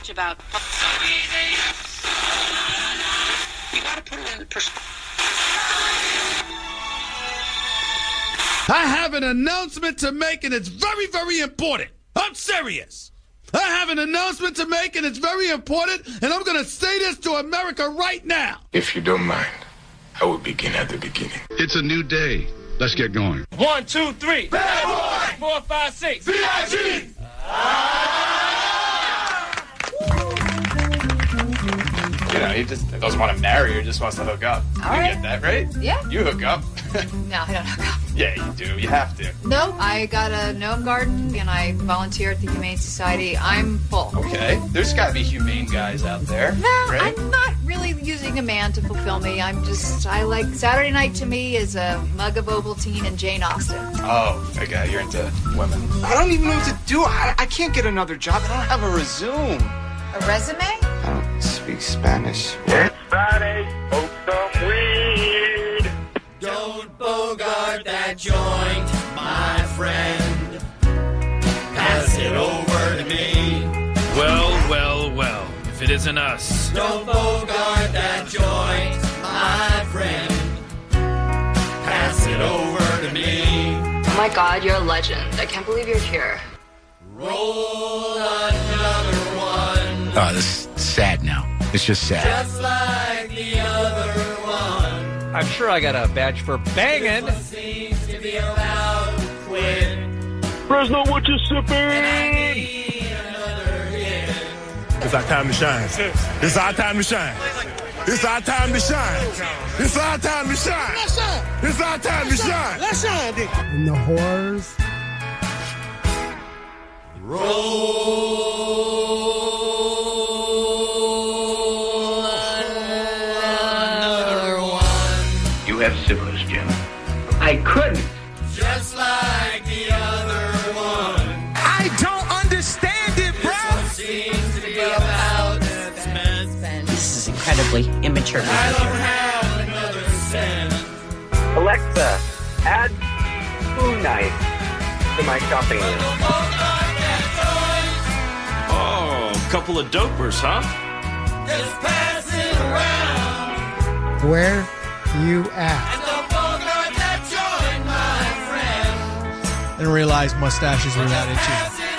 much about. You got to put it in perspective. I have an announcement to make, and it's very, very important. I'm serious. I have an announcement to make, and it's very important, and I'm going to say this to America right now. If you don't mind, I will begin at the beginning. It's a new day. Let's get going. 1, 2, 3. Bad boy! 4, 5, 6. VIG! You know, he just doesn't want to marry her, he just wants to hook up. All You right. get that, right? Yeah. You hook up. No, I don't hook up. Yeah, you do. You have to. No, I got a gnome garden and I volunteer at the Humane Society. I'm full. Okay. There's got to be humane guys out there. No, right? I'm not really using a man to fulfill me. I like Saturday night to me is a mug of Ovaltine and Jane Austen. Oh, okay. You're into women. I don't even know what to do. I can't get another job. I don't have a resume. A resume? I don't speak Spanish. It's Friday, smoke some weed. Don't bogart that joint, my friend. Pass it over to me. Well, well, well. If it isn't us. Don't bogart that joint, my friend. Pass it over to me. Oh my God, you're a legend. I can't believe you're here. Roll another one. Oh, this is sad now. It's just sad. Just like the other one. I'm sure I got a badge for banging. Seems to be about to quit. Fresno, what you sipping? It's our time to shine. It's our time to shine. It's our time to shine. It's our time to shine. It's our time to shine. Let's shine, Dick. And the horrors. Another one. You have syphilis, Jim. I couldn't. Just like the other one. I don't understand it, bro. Seems to be about to spend. This is incredibly immature. I don't have another cent. Alexa, add spoon knife to my shopping list. Oh, couple of dopers, huh? Just pass it around. Where you at? And don't bogart that joint, my friend. And realize mustaches were that itchy. Pass it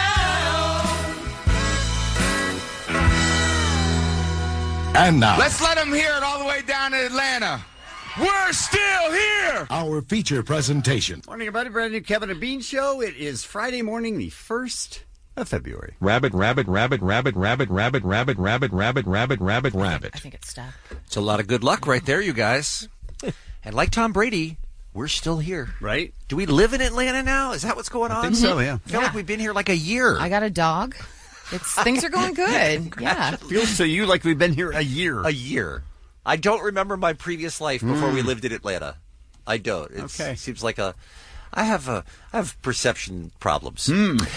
on down. And now, Let's let them hear it all the way down to Atlanta. We're still here. our feature presentation. Morning, everybody. Brand new Kevin and Bean Show. It is Friday morning, the 1st of February. Rabbit, rabbit, rabbit, rabbit, rabbit, rabbit, rabbit, rabbit, rabbit, rabbit, rabbit, rabbit. I think it's stuck. It's a lot of good luck right there, you guys. And like Tom Brady, we're still here. Right? Do we live in Atlanta now? Is that what's going on? I think so, yeah. I feel like we've been here like a year. I got a dog. Things are going good. Yeah. Feels to you like we've been here a year. A year. I don't remember my previous life before we lived in Atlanta. I don't. It seems like I have perception problems.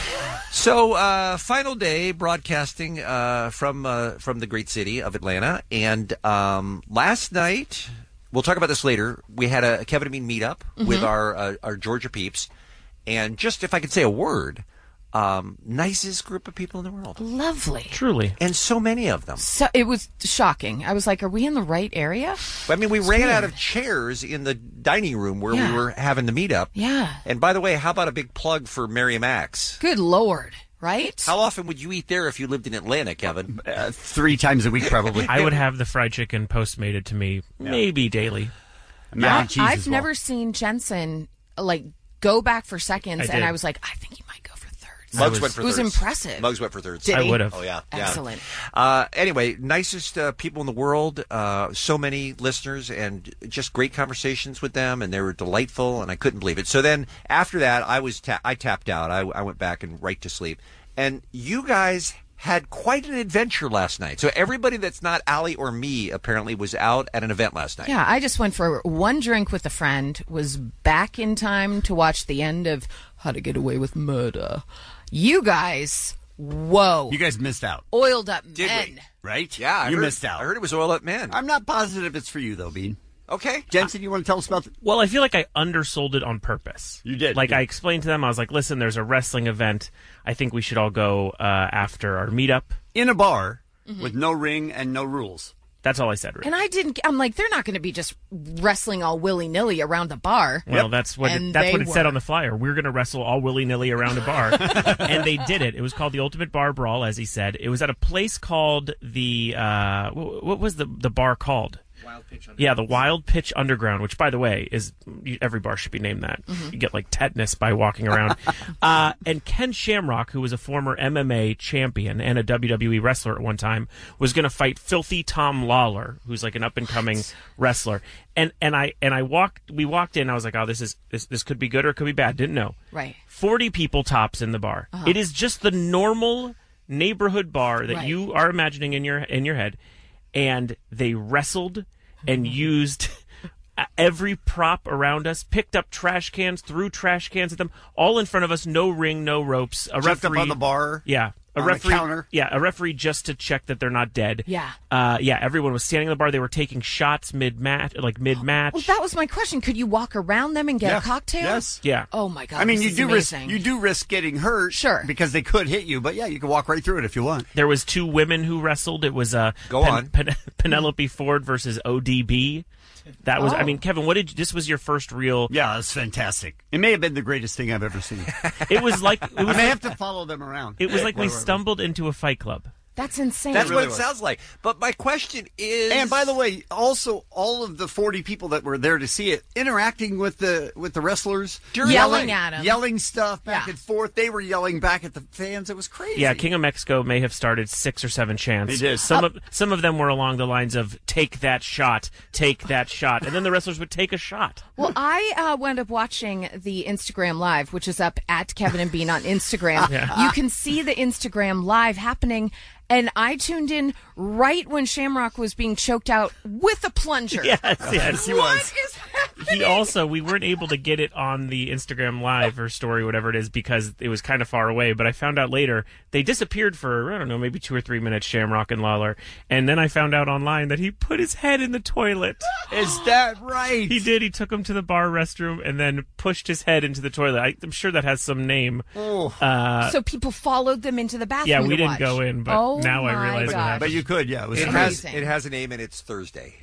So, final day broadcasting from the great city of Atlanta, and last night, we'll talk about this later. We had a Kevin and Bean meetup with our Georgia peeps, and just if I could say a word. Nicest group of people in the world. Lovely. Truly. And so many of them. So it was shocking. I was like, are we in the right area? I mean, we ran out of chairs in the dining room where we were having the meetup. Yeah. And by the way, how about a big plug for Mary Max? Good Lord. Right? How often would you eat there if you lived in Atlanta, Kevin? 3 times a week, probably. I would have the fried chicken postmated to me maybe daily. Mac and cheese I've as well. never seen Jensen go back for seconds, and I was like, I think he might go for thirds. Muggs went for thirds. It was impressive. Muggs went for thirds. Did he? I would have. Oh, yeah. Excellent. Anyway, nicest people in the world. So many listeners and just great conversations with them, and they were delightful, and I couldn't believe it. So then after that, I tapped out. I went back and right to sleep. And you guys had quite an adventure last night. So everybody that's not Allie or me apparently was out at an event last night. Yeah, I just went for one drink with a friend, was back in time to watch the end of How to Get Away with Murder. You guys, whoa. You guys missed out. Oiled up Did men. we? Right? Yeah, you missed out. I heard it was Oil Up Men. I'm not positive it's for you, though, Bean. Okay. Jensen, you want to tell us about Well, I feel like I undersold it on purpose. You did. Like, I explained to them, I was like, listen, there's a wrestling event. I think we should all go after our meetup. in a bar with no ring and no rules. That's all I said, Rick. And I'm like, they're not going to be just wrestling all willy-nilly around the bar. Well, that's what it said on the flyer. We're going to wrestle all willy-nilly around a bar. And they did it. It was called the Ultimate Bar Brawl, as he said. It was at a place called the, what was the bar called? Wild Pitch Underground. Yeah, the Wild Pitch Underground, which, by the way, is every bar should be named that. You get like tetanus by walking around. And Ken Shamrock, who was a former MMA champion and a WWE wrestler at one time, was going to fight Filthy Tom Lawler, who's like an up and coming wrestler. And we walked in. I was like, oh, this could be good or it could be bad. Didn't know. Right. 40 people tops in the bar. It is just the normal neighborhood bar that you are imagining in your head. And they wrestled and used every prop around us, picked up trash cans, threw trash cans at them, all in front of us, no ring, no ropes. A Jumped referee up on the bar. Yeah. A counter. Yeah, a referee just to check that they're not dead. Yeah. Everyone was standing on the bar. They were taking shots mid-match. Well, that was my question. Could you walk around them and get a cocktail? Yes. Yeah. Oh, my God. I mean, this you is do risk getting hurt. Sure. Because they could hit you, but yeah, you can walk right through it if you want. There was 2 women who wrestled. It was Penelope Ford versus ODB. That was, I mean, Kevin, this was your first real... Yeah, it's fantastic. It may have been the greatest thing I've ever seen. It was like... I may have to follow them around. It was like we stumbled into a fight club. That's insane. That's what it sounds like. But my question is... And by the way, also, all of the 40 people that were there to see it, interacting with the wrestlers. Yelling at them. Yelling stuff back and forth. They were yelling back at the fans. It was crazy. Yeah, King of Mexico may have started 6 or 7 chants. They did. Some of them were along the lines of, take that shot, take that shot. And then the wrestlers would take a shot. Well, I wound up watching the Instagram Live, which is up at Kevin and Bean on Instagram. You can see the Instagram Live happening. And I tuned in right when Shamrock was being choked out with a plunger. Yes, he was. What is happening? We weren't able to get it on the Instagram Live or story, whatever it is, because it was kind of far away. But I found out later they disappeared for, I don't know, maybe 2 or 3 minutes, Shamrock and Lawler. And then I found out online that he put his head in the toilet. Is that right? He did. He took him to the bar restroom and then pushed his head into the toilet. I'm sure that has some name. So people followed them into the bathroom. Yeah, we to didn't watch. go in, but now I realize what happened. But you could, yeah. It has a name, and it's Thursday.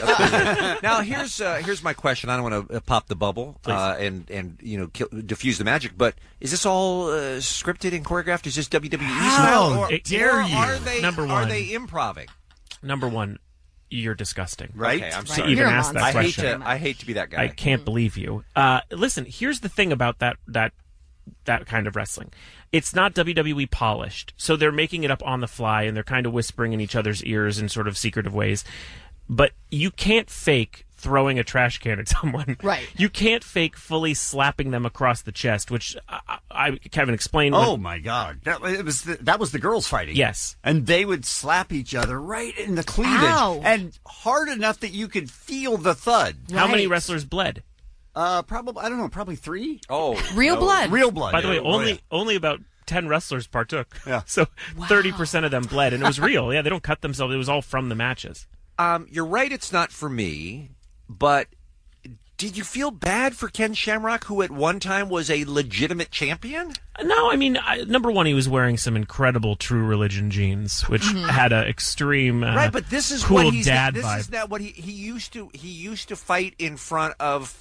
Now, here's my question. I don't want to pop the bubble and diffuse the magic, but is this all scripted and choreographed? Is this WWE style? Or dare you? Are they, Number one. Are they improving? Number one, you're disgusting. Right? Okay, I'm sorry. To even ask that question. I hate to be that guy. I can't believe you. Listen, here's the thing about that kind of wrestling. It's not WWE polished, so they're making it up on the fly, and they're kind of whispering in each other's ears in sort of secretive ways. But you can't fake throwing a trash can at someone. Right. You can't fake fully slapping them across the chest, which Kevin explained. Oh, my God. That was the girls fighting. Yes. And they would slap each other right in the cleavage. Ow. And hard enough that you could feel the thud. How many wrestlers bled? Probably, I don't know, probably 3. Oh. Real blood. Real blood. By the way, only about 10 wrestlers partook. Yeah. So 30% of them bled, and it was real. Yeah, they don't cut themselves. It was all from the matches. You're right, it's not for me, but did you feel bad for Ken Shamrock, who at one time was a legitimate champion? No, I mean, number one, he was wearing some incredible True Religion jeans, which had an extreme right, but this is cool what he's dad this vibe. Is not what he used to. He used to fight in front of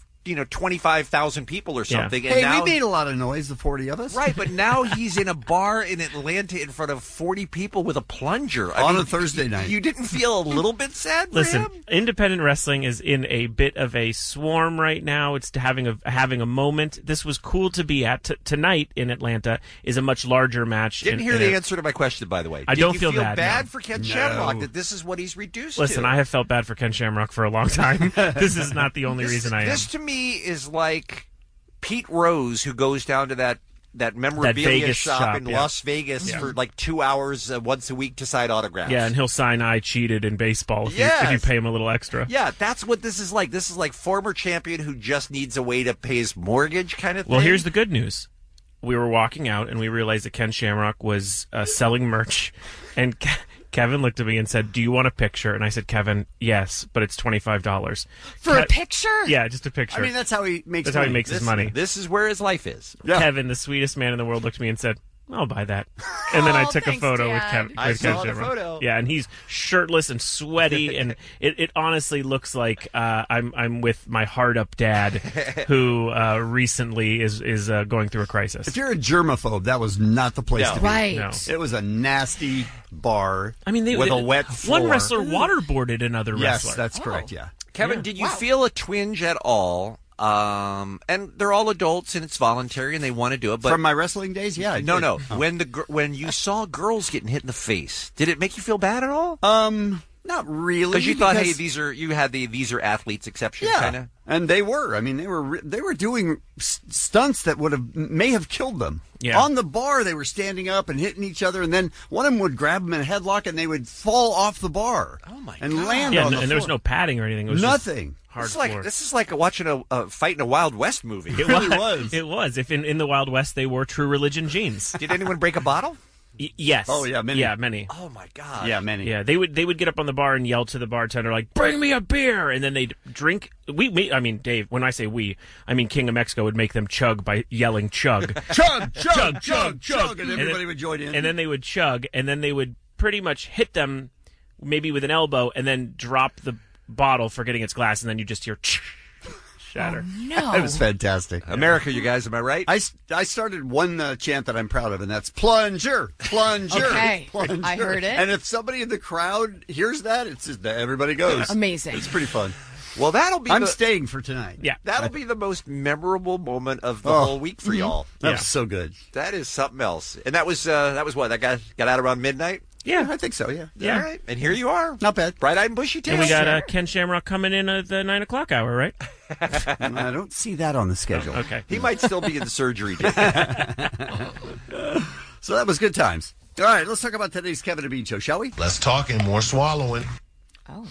25,000 people or something. Yeah. And hey, now, we made a lot of noise, the 40 of us. Right, but now he's in a bar in Atlanta in front of 40 people with a plunger. On a Thursday night. You didn't feel a little bit sad for Listen, him? independent wrestling is in a bit of a swarm right now. It's having a moment. This was cool to be at. Tonight in Atlanta is a much larger match. Didn't hear the answer to my question, by the way. I don't feel bad. bad no. for Ken Shamrock that this is what he's reduced Listen, to? I have felt bad for Ken Shamrock for a long time. This is not the only reason I am. This to me is like Pete Rose, who goes down to that memorabilia shop in Las Vegas for like 2 hours once a week to sign autographs. Yeah, and he'll sign "I cheated" in baseball if you pay him a little extra. Yeah, that's what this is like. This is like former champion who just needs a way to pay his mortgage kind of thing. Well, here's the good news. We were walking out, and we realized that Ken Shamrock was selling merch, and Kevin looked at me and said, "Do you want a picture?" And I said, "Kevin, yes, but it's $25 for a picture." Yeah, just a picture. I mean, that's how he makes. That's how he makes his money. This is where his life is. Yeah. Kevin, the sweetest man in the world, looked at me and said, I'll buy that. And then I took a thanks, photo with Dad. Kevin. I saw the Shamrock. photo. Yeah, and he's shirtless and sweaty, and it honestly looks like I'm with my hard up dad, who recently is going through a crisis. If you're a germaphobe, that was not the place to be. Right. No. It was a nasty bar. I mean, with a wet floor. One wrestler waterboarded another Yes, wrestler. that's correct. Yeah. Kevin, did you feel a twinge at all? And they're all adults and it's voluntary and they want to do it. But From my wrestling days, yeah. I did. no. When you saw girls getting hit in the face, did it make you feel bad at all? Not really. Because you thought, hey, these are athletes exception, yeah, kind of. and they were. I mean, they were doing stunts that may have killed them. Yeah. On the bar, they were standing up and hitting each other, and then one of them would grab them in a headlock, and they would fall off the bar. Oh my and God. land Yeah, on the and there was floor. no padding or anything. It was Nothing. Just This hard is like watching a fight in a Wild West movie. It really was. It was. If in the Wild West they wore True Religion jeans. Did anyone break a bottle? Yes. Oh, yeah, many. Yeah, many. Oh my God. Yeah, many. Yeah, they would get up on the bar and yell to the bartender like, "Bring me a beer," and then they'd drink. I mean, Dave. When I say we, I mean King of Mexico would make them chug by yelling "chug, Chug, chug, chug, chug," and everybody would join in. and then they would chug, and then they would pretty much hit them, maybe with an elbow, and then drop the bottle, forgetting its glass, and then you just hear shatter. No. It was fantastic. America, you guys, am I right? I started one chant that I'm proud of, and that's plunger, plunger, Okay. plunger. I heard it. And if somebody in the crowd hears that, it's just everybody goes. Amazing. It's pretty fun. Well, that'll be. I'm staying for tonight. Yeah. That'll be the most memorable moment of the whole week for y'all. That was so good. That is something else. And that was what? That guy got out around midnight? Yeah, I think so. Yeah. Yeah. All right. And here you are. Not bad. Bright-eyed and bushy-tailed. And we got Ken Shamrock coming in at the 9 o'clock hour, right? I don't see that on the schedule. Okay. He might still be in the surgery. So that was good times. All right, let's talk about today's Kevin and Bean Show, shall we? Less talking, more swallowing. Oh.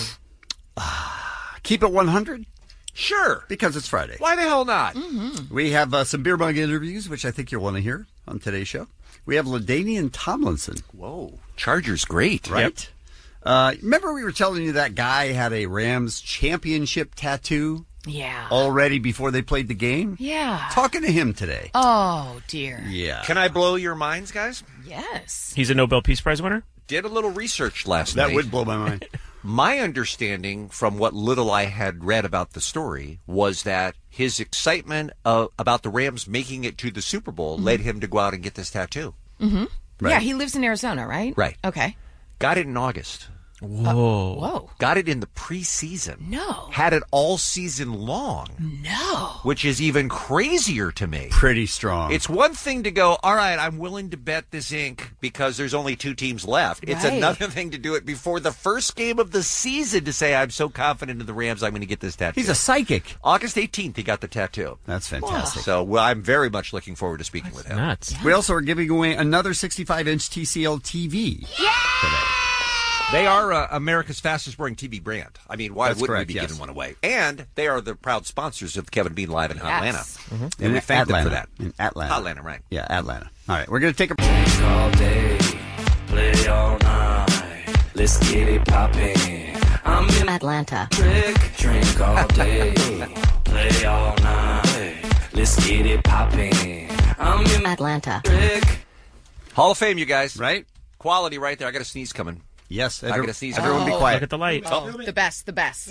Keep it 100? Sure. Because it's Friday. Why the hell not? Mm-hmm. We have some beer mug interviews, which I think you'll want to hear on today's show. We have LaDainian Tomlinson. Whoa. Chargers great. Right? Remember we were telling you that guy had a Rams championship tattoo Yeah. already before they played the game? Yeah. Talking to him today. Oh, dear. Yeah. Can I blow your minds, guys? Yes. He's a Nobel Peace Prize winner? Did a little research last night. That would blow my mind. My understanding from what little I had read about the story was that his excitement about the Rams making it to the Super Bowl led him to go out and get this tattoo. Mm-hmm. Right. Yeah, he lives in Arizona, right? Right. Okay. Got it in August. Whoa. Whoa. Got it in the preseason. No. Had it all season long. No. Which is even crazier to me. Pretty strong. It's one thing to go, all right, I'm willing to bet this ink because there's only 2 teams left. It's Right. another thing to do it before the first game of the season to say, I'm so confident in the Rams, I'm going to get this tattoo. He's a psychic. August 18th, he got the tattoo. That's fantastic. So I'm very much looking forward to speaking with him. Nuts. We also are giving away another 65-inch TCL TV today. They are America's fastest growing TV brand. I mean, why That's wouldn't correct, we be yes. giving one away? And they are the proud sponsors of Kevin Bean Live in Atlanta. Mm-hmm. And we thank them for that. In Atlanta. Atlanta, right. Yeah, Atlanta. All right, we're going to take a... Drink all day, play all night. Let's get it poppin'. I'm in Atlanta. Drink all day, play all night. Let's get it poppin'. I'm in Atlanta. Hall of Fame, you guys. Right? Quality right there. I got a sneeze coming. Yes. I got to sneeze. Everyone be quiet. Look at the light. Oh, the best, the best.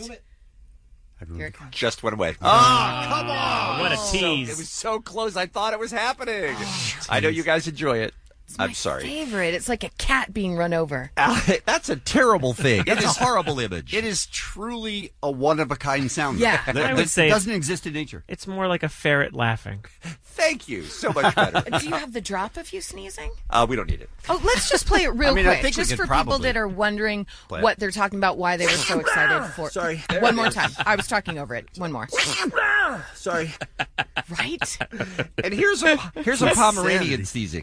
Here it comes. Just went away. Oh, come on. What a It tease. was so close. I thought it was happening. I know you guys enjoy it. I'm sorry. Favorite. It's like a cat being run over. That's a terrible thing. It's a horrible image. It is truly a one-of-a-kind sound. Yeah. I would say doesn't exist in nature. it's more like a ferret laughing. Thank you. So much better. Do you have the drop of you sneezing? We don't need it. Oh, let's just play it real I mean, I quick, think we just could for people probably that are wondering play it. what they're talking about, why they were so excited for. Sorry. One more time. I was talking over it. One more. Sorry. Right? And here's a Pomeranian sneezing.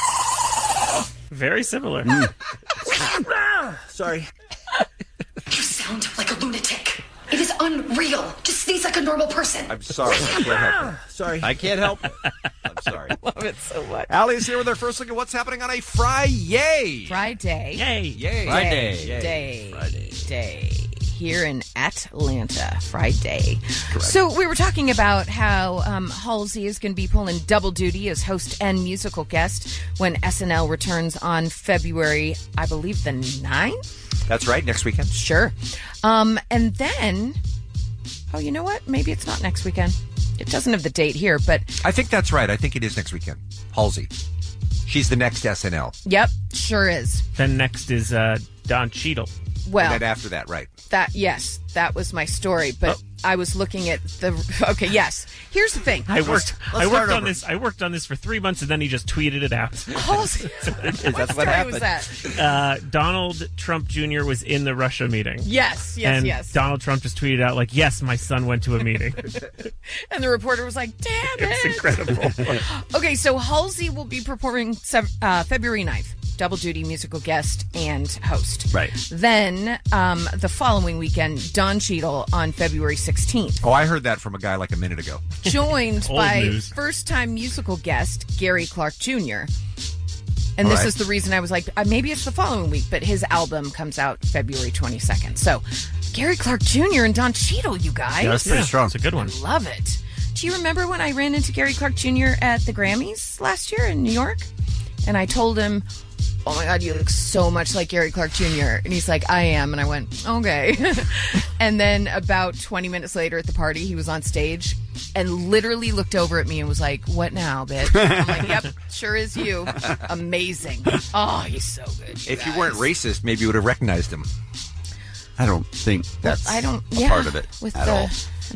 Very similar. Sorry. You sound like a lunatic. It is unreal. Just sneeze like a normal person. I'm sorry. I can't help it. Sorry. I can't help it. I'm sorry. Love it so much. Allie is here with our first look at what's happening on a Friday. Friday. Yay. Yay. Friday. Day. Friday. Day. here in Atlanta Friday. So we were talking about how Halsey is going to be pulling double duty as host and musical guest when SNL returns on February, I believe, the 9th? That's right, next weekend. Sure. And then, oh, you know what? Maybe it's not next weekend. It doesn't have the date here, but... I think that's right. I think it is next weekend. Halsey. She's the next SNL. Yep, sure is. Then next is Don Cheadle. Well, and then after that, right. Yes, that was my story, but I was looking at the... Okay, yes. Here's the thing. I worked on this for 3 months, and then he just tweeted it out. Halsey. That's what happened. Was that? Donald Trump Jr. was in the Russia meeting. Yes. Donald Trump just tweeted out, like, yes, my son went to a meeting. And the reporter was like, damn it. It's incredible. Okay, so Halsey will be performing February 9th. Double duty musical guest and host. Right. Then the following weekend, Don Cheadle on February 16th. Oh, I heard that from a guy like a minute ago. Joined Old by news. first-time musical guest Gary Clark Jr. And this is the reason I was like, maybe it's the following week, but his album comes out February 22nd. So Gary Clark Jr. and Don Cheadle, you guys. Yeah, that's pretty strong. It's a good one. I love it. Do you remember when I ran into Gary Clark Jr. at the Grammys last year in New York? And I told him, oh my God, you look so much like Gary Clark Jr. And he's like, I am. And I went, okay. And then about 20 minutes later at the party, he was on stage and literally looked over at me and was like, what now, bitch? I'm like, yep, sure is you. Amazing. Oh, he's so good. If you weren't racist, maybe you would have recognized him. I don't think that's a part of it at all.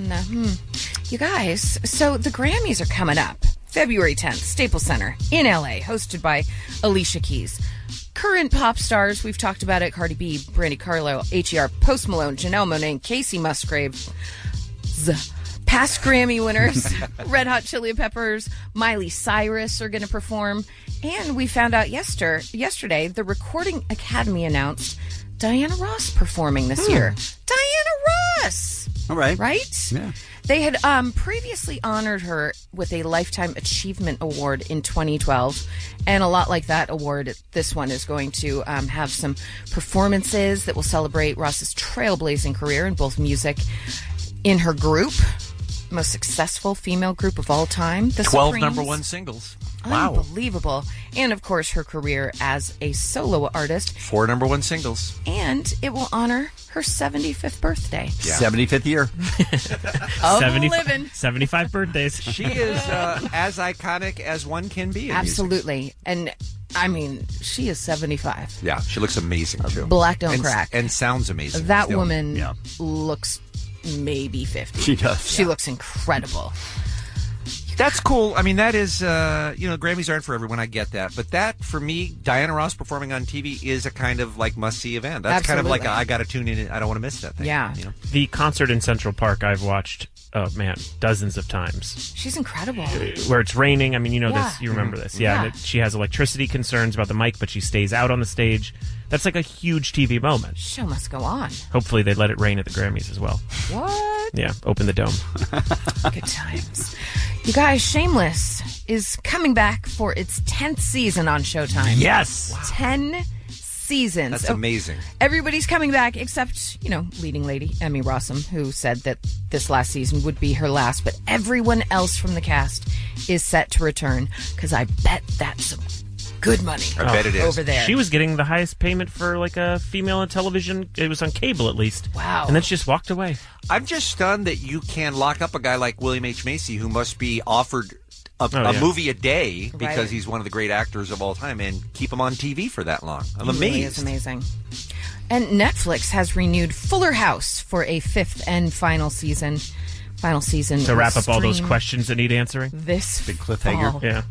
You guys, so the Grammys are coming up. February 10th, Staples Center in LA, hosted by Alicia Keys. Current pop stars, we've talked about it, Cardi B, Brandy Carlo, H.E.R., Post Malone, Janelle Monáe, Casey Musgraves. Past Grammy winners, Red Hot Chili Peppers, Miley Cyrus are going to perform. And we found out yesterday, the Recording Academy announced Diana Ross performing this year. Diana Ross! All right. Right? Yeah. They had previously honored her with a Lifetime Achievement Award in 2012. And a lot like that award, this one is going to have some performances that will celebrate Ross's trailblazing career in both music in her group, most successful female group of all time, the 12 Supremes. #1 singles. Unbelievable. And, of course, her career as a solo artist. 4 #1 singles. And it will honor her 75th birthday. Yeah. 75th year. Living. 75 birthdays. She is as iconic as one can be in Absolutely. music. And, I mean, she is 75. Yeah, she looks amazing, too. Black don't crack. And sounds amazing. That still. woman looks maybe 50. She does. She looks incredible. That's cool. I mean, that is, Grammys aren't for everyone. I get that. But that, for me, Diana Ross performing on TV is a kind of like must-see event. That's kind of like I got to tune in. I don't want to miss that thing. Yeah. You know? The concert in Central Park I've watched, oh man, dozens of times. She's incredible. Where it's raining. I mean, you know Yeah. this. You remember this. Yeah. Yeah. She has electricity concerns about the mic, but she stays out on the stage. That's like a huge TV moment. Show must go on. Hopefully they let it rain at the Grammys as well. What? Yeah, open the dome. Good times. You guys, Shameless is coming back for its 10th season on Showtime. Yes! Wow. 10 seasons. That's amazing. Everybody's coming back except, leading lady Emmy Rossum, who said that this last season would be her last. But everyone else from the cast is set to return because I bet that's some good money. I bet it is. Over there. She was getting the highest payment for like a female on television. It was on cable at least. Wow. And then she just walked away. I'm just stunned that you can lock up a guy like William H. Macy, who must be offered a movie a day because he's one of the great actors of all time, and keep him on TV for that long. I'm amazed. Really is amazing. And Netflix has renewed Fuller House for a 5th and final season. To wrap up all those stream questions that need answering. This big cliffhanger. fall. Yeah.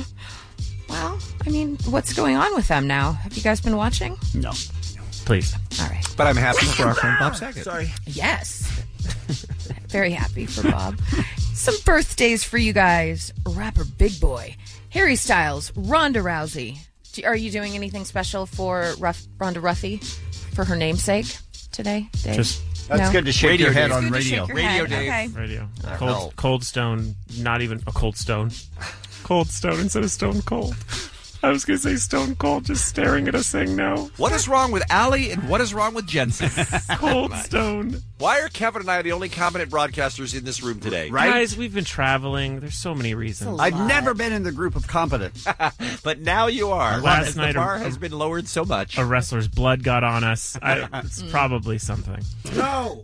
Well, I mean, what's going on with them now? Have you guys been watching? No. Please. All right. But I'm happy for our friend Bob Saget. Sorry. Yes. Very happy for Bob. Some birthdays for you guys. Rapper Big Boy, Harry Styles, Ronda Rousey. Are you doing anything special for Ronda Rousey for her namesake today, Dave? That's good to shake your head on radio. Radio, Dave. Okay. Radio. Cold Stone, not even a Cold Stone. Cold Stone instead of Stone Cold. I was going to say Stone Cold just staring at us saying no. What is wrong with Allie and what is wrong with Jensen? Cold Stone. Why are Kevin and I the only competent broadcasters in this room today? Right? Guys, we've been traveling. There's so many reasons. I've never been in the group of competent. But now you are. Last the night, bar has been lowered so much. A wrestler's blood got on us. It's probably something. No.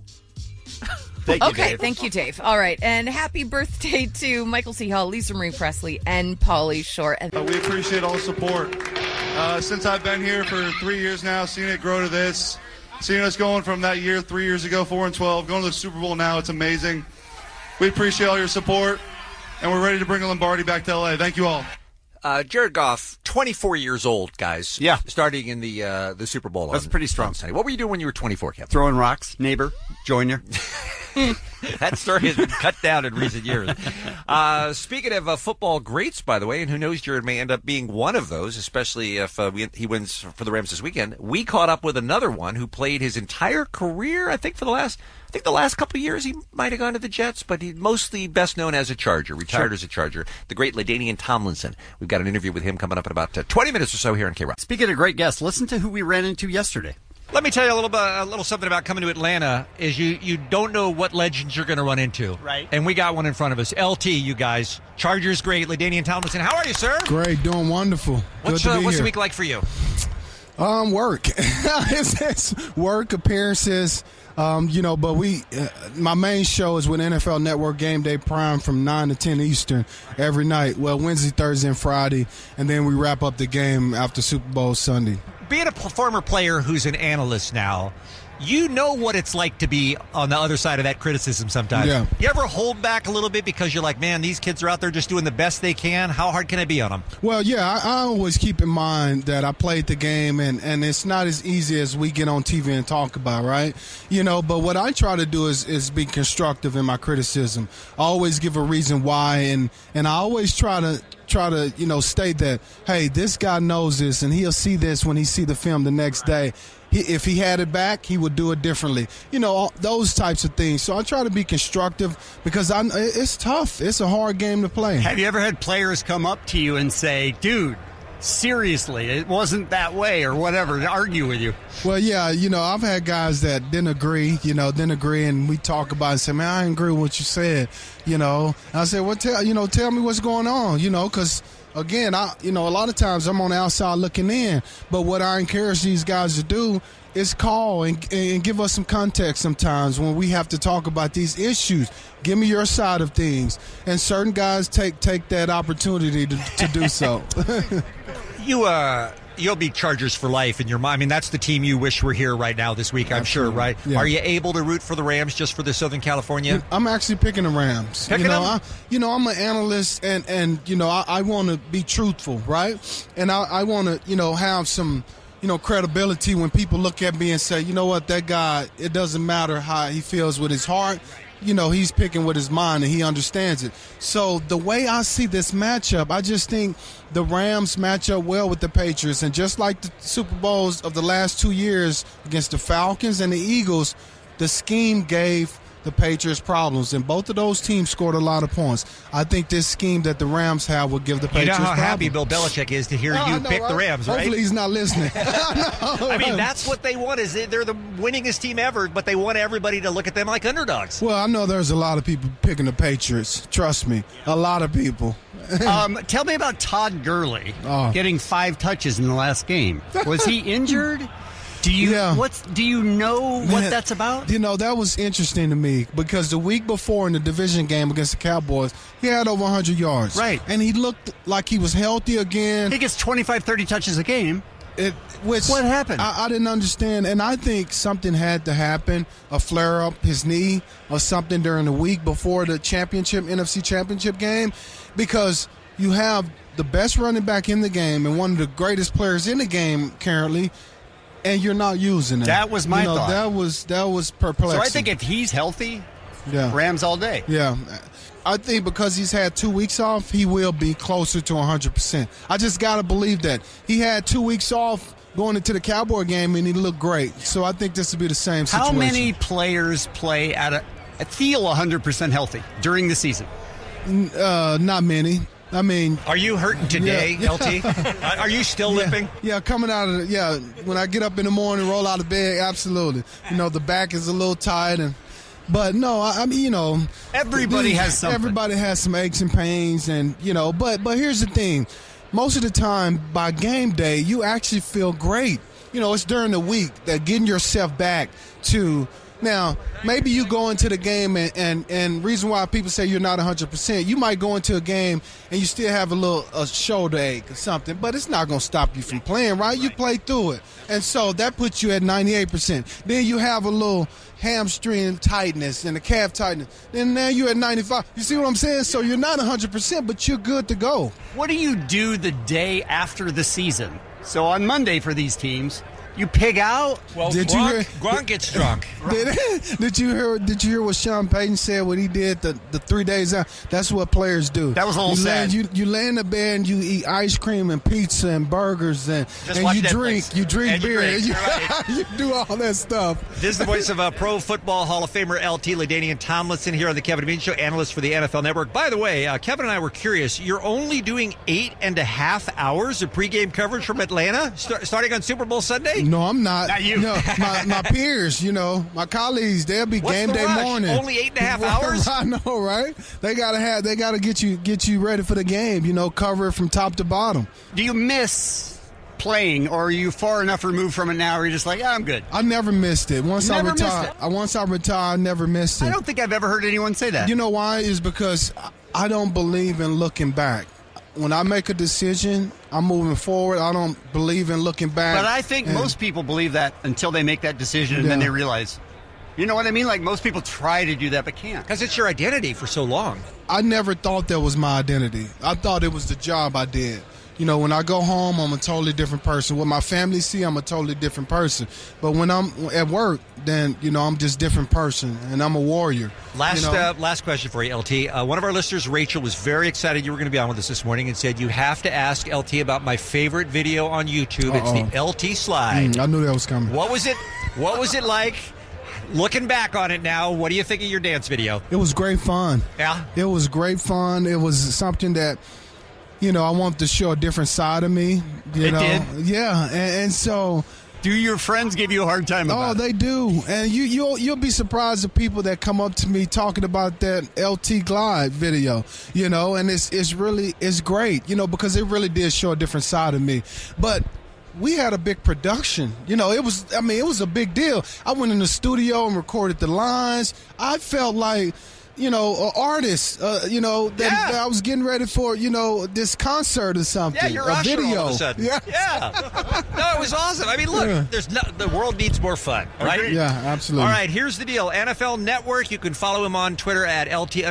Thank you, Dave. All right, and happy birthday to Michael C. Hall, Lisa Marie Presley, and Pauly Shore. And we appreciate all the support. Since I've been here for 3 years now, seeing it grow to this, seeing us going from that year 3 years ago, 4-12, going to the Super Bowl now, it's amazing. We appreciate all your support, and we're ready to bring Lombardi back to L.A. Thank you all. Jared Goff, 24 years old, guys. Yeah. Starting in the Super Bowl. That's pretty strong. What were you doing when you were 24, Kevin? Throwing rocks, neighbor, joiner. That story has been cut down in recent years. Speaking of football greats, by the way, and who knows, Jared may end up being one of those, especially if he wins for the Rams this weekend. We caught up with another one who played his entire career, I think the last couple of years he might have gone to the Jets, but he's mostly best known as a Charger, retired as a Charger, the great LaDainian Tomlinson. We've got an interview with him coming up in about 20 minutes or so here on K-Rock. Speaking of great guests, listen to who we ran into yesterday. Let me tell you a little something about coming to Atlanta. Is you don't know what legends you're going to run into, right? And we got one in front of us. LT, you guys, Chargers great, LaDainian Tomlinson. How are you, sir? Great, doing wonderful. What's the week like for you? Work. it's work, appearances. But my main show is with NFL Network Game Day Prime from 9 to 10 Eastern every night. Well, Wednesday, Thursday, and Friday, and then we wrap up the game after Super Bowl Sunday. Being a former player who's an analyst now, you know what it's like to be on the other side of that criticism sometimes. Yeah. You ever hold back a little bit because you're like, man, these kids are out there just doing the best they can? How hard can I be on them? Well, yeah, I always keep in mind that I played the game, and it's not as easy as we get on TV and talk about, right? But what I try to do is be constructive in my criticism. I always give a reason why, and I always try to state that, hey, this guy knows this, and he'll see this when he see the film the next day. If he had it back, he would do it differently. Those types of things. So I try to be constructive because it's tough. It's a hard game to play. Have you ever had players come up to you and say, dude, seriously, it wasn't that way or whatever, to argue with you? Well, yeah, I've had guys that didn't agree, and we talk about it and say, man, I didn't agree with what you said, And I said, well, tell me what's going on, because again, a lot of times I'm on the outside looking in, but what I encourage these guys to do is call and give us some context sometimes when we have to talk about these issues. Give me your side of things. And certain guys take that opportunity to do so. You'll be Chargers for life in your mind. I mean, that's the team you wish were here right now this week, I'm Absolutely. sure, right? Yeah. Are you able to root for the Rams just for the Southern California? I'm actually picking the Rams. Picking them? I'm an analyst, and I want to be truthful, right? And I want to, have some, credibility when people look at me and say, you know what, that guy, it doesn't matter how he feels with his heart. He's picking with his mind and he understands it. So the way I see this matchup, I just think the Rams match up well with the Patriots. And just like the Super Bowls of the last 2 years against the Falcons and the Eagles, the scheme gave the Patriots problems, and both of those teams scored a lot of points. I think this scheme that the Rams have will give the Patriots how happy problems. Bill Belichick is to hear you pick the Rams, right? Hopefully he's not listening. I mean, that's what they want. Is they're the winningest team ever, but they want everybody to look at them like underdogs. Well, I know there's a lot of people picking the Patriots. Trust me, a lot of people. Tell me about Todd Gurley getting 5 touches in the last game. Was he injured? Do you know what that's about? That was interesting to me because the week before in the division game against the Cowboys, he had over 100 yards. Right. And he looked like he was healthy again. He gets 25, 30 touches a game. What happened? I didn't understand, and I think something had to happen, a flare-up, his knee, or something during the week before the NFC Championship game, because you have the best running back in the game and one of the greatest players in the game currently, and you're not using it. That was my thought. That was perplexing. So I think if he's healthy, Rams all day. Yeah. I think because he's had 2 weeks off, he will be closer to 100%. I just got to believe that. He had 2 weeks off going into the Cowboy game, and he looked great. So I think this will be the same situation. How many players feel 100% healthy during the season? Not many. I mean, are you hurting today, LT? Are you still limping? Yeah, coming out of when I get up in the morning, roll out of bed, absolutely. The back is a little tight, but no, I mean, everybody has something. Everybody has some aches and pains, and but here's the thing: most of the time, by game day, you actually feel great. It's during the week that getting yourself back to. Now, maybe you go into the game and reason why people say you're not 100%, you might go into a game and you still have a shoulder ache or something, but it's not going to stop you from playing, right? You play through it. And so that puts you at 98%. Then you have a little hamstring tightness and a calf tightness. Then now you're at 95. You see what I'm saying? So you're not 100%, but you're good to go. What do you do the day after the season? So on Monday for these teams, you pig out? Well, Gronk gets drunk. Did you hear what Sean Payton said when he did the 3 days out? That's what players do. That was a little sad. You lay in the bed and you eat ice cream and pizza and burgers and you drink beer. You do all that stuff. This is the voice of Pro Football Hall of Famer LT LaDainian Tomlinson here on the Kevin and Bean Show, analyst for the NFL Network. By the way, Kevin and I were curious. You're only doing 8.5 hours of pregame coverage from Atlanta, starting on Super Bowl Sunday? No, I'm not. Not you. No, my peers, my colleagues, they'll be game day morning. Only 8.5 hours? I know, right? They gotta get you ready for the game. Cover it from top to bottom. Do you miss playing, or are you far enough removed from it now where you're just like, I'm good? I never missed it. Once I retired, I never missed it. I don't think I've ever heard anyone say that. You know why? Is because I don't believe in looking back. When I make a decision, I'm moving forward. I don't believe in looking back. But I think most people believe that until they make that decision and then they realize, you know what I mean? Like most people try to do that but can't. Because it's your identity for so long. I never thought that was my identity. I thought it was the job I did. When I go home, I'm a totally different person. What my family see, I'm a totally different person. But when I'm at work, then, I'm just a different person, and I'm a warrior. Last question for you, LT. One of our listeners, Rachel, was very excited you were going to be on with us this morning and said, you have to ask LT about my favorite video on YouTube. It's the LT Slide. I knew that was coming. What was it like? Looking back on it now, what do you think of your dance video? It was great fun. Yeah? It was great fun. It was something that... I wanted to show a different side of me. It did? Yeah, and so... Do your friends give you a hard time about it? Oh, they do. And you'll be surprised at people that come up to me talking about that LT Glide video, and it's great, because it really did show a different side of me. But we had a big production. It was a big deal. I went in the studio and recorded the lines. I felt like... an artist, that I was getting ready for, this concert or something. Yeah, you're a Usher video. all of a sudden. Yeah. No, it was awesome. I mean, look, the world needs more fun, right? Yeah, absolutely. All right, here's the deal. NFL Network, you can follow him on Twitter at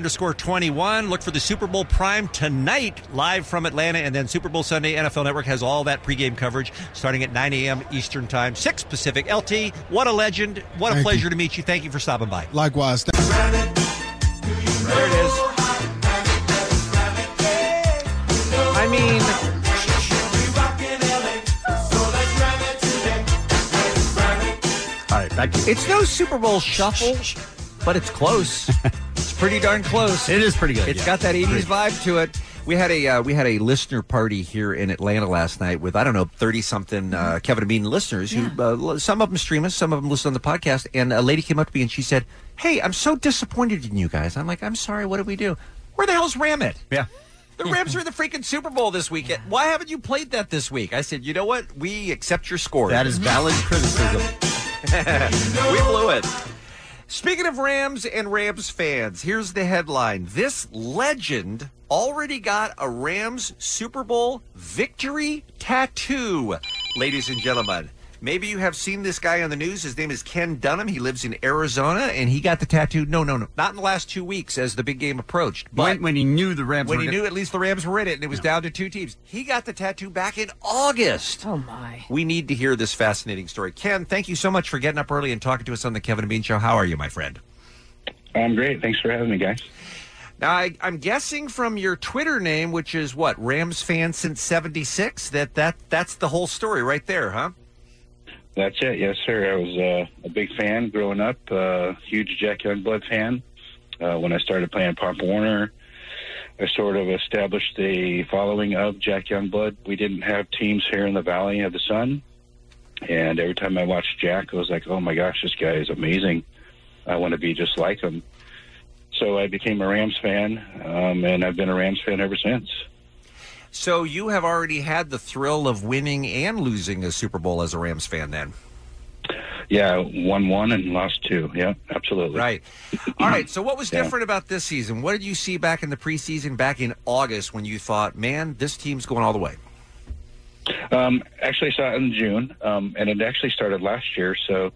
LT_21. Look for the Super Bowl Prime tonight, live from Atlanta, and then Super Bowl Sunday. NFL Network has all that pregame coverage starting at 9 a.m. Eastern Time, 6 Pacific. LT, what a legend. What a pleasure to meet you. Thank you for stopping by. Likewise. There it is. I mean, all right, back to it's no Super Bowl shuffle, but it's close. It's pretty darn close. It is pretty good. It's got that 80s vibe to it. We had a listener party here in Atlanta last night with 30-something Kevin and Bean listeners who some of them stream us, some of them listen on the podcast. And a lady came up to me and she said, "Hey, I'm so disappointed in you guys." I'm like, "I'm sorry. What did we do? Where the hell's Ram it?" Yeah. The Rams are in the freaking Super Bowl this weekend. Why haven't you played that this week? I said, you know what? We accept your score. That is valid criticism. We blew it. Speaking of Rams and Rams fans, here's the headline. This legend already got a Rams Super Bowl victory tattoo, ladies and gentlemen. Maybe you have seen this guy on the news. His name is Ken Dunham. He lives in Arizona, and he got the tattoo. No, not in the last 2 weeks as the big game approached. But when he knew the Rams when he knew at least the Rams were in it, and it was down to 2 teams. He got the tattoo back in August. Oh, my. We need to hear this fascinating story. Ken, thank you so much for getting up early and talking to us on the Kevin and Bean Show. How are you, my friend? I'm great. Thanks for having me, guys. Now, I'm guessing from your Twitter name, which is what, Rams fan since 76, that's the whole story right there, huh? That's it. Yes, sir. I was a big fan growing up, huge Jack Youngblood fan. When I started playing Pop Warner, I sort of established a following of Jack Youngblood. We didn't have teams here in the Valley of the Sun, and every time I watched Jack, I was like, oh my gosh, this guy is amazing. I want to be just like him. So I became a Rams fan, and I've been a Rams fan ever since. So you have already had the thrill of winning and losing a Super Bowl as a Rams fan then? Yeah, won one and lost two. Yeah, absolutely. Right. All right, so what was different about this season? What did you see back in the preseason, back in August, when you thought, man, this team's going all the way? Actually, I saw it in June, and it actually started last year. So,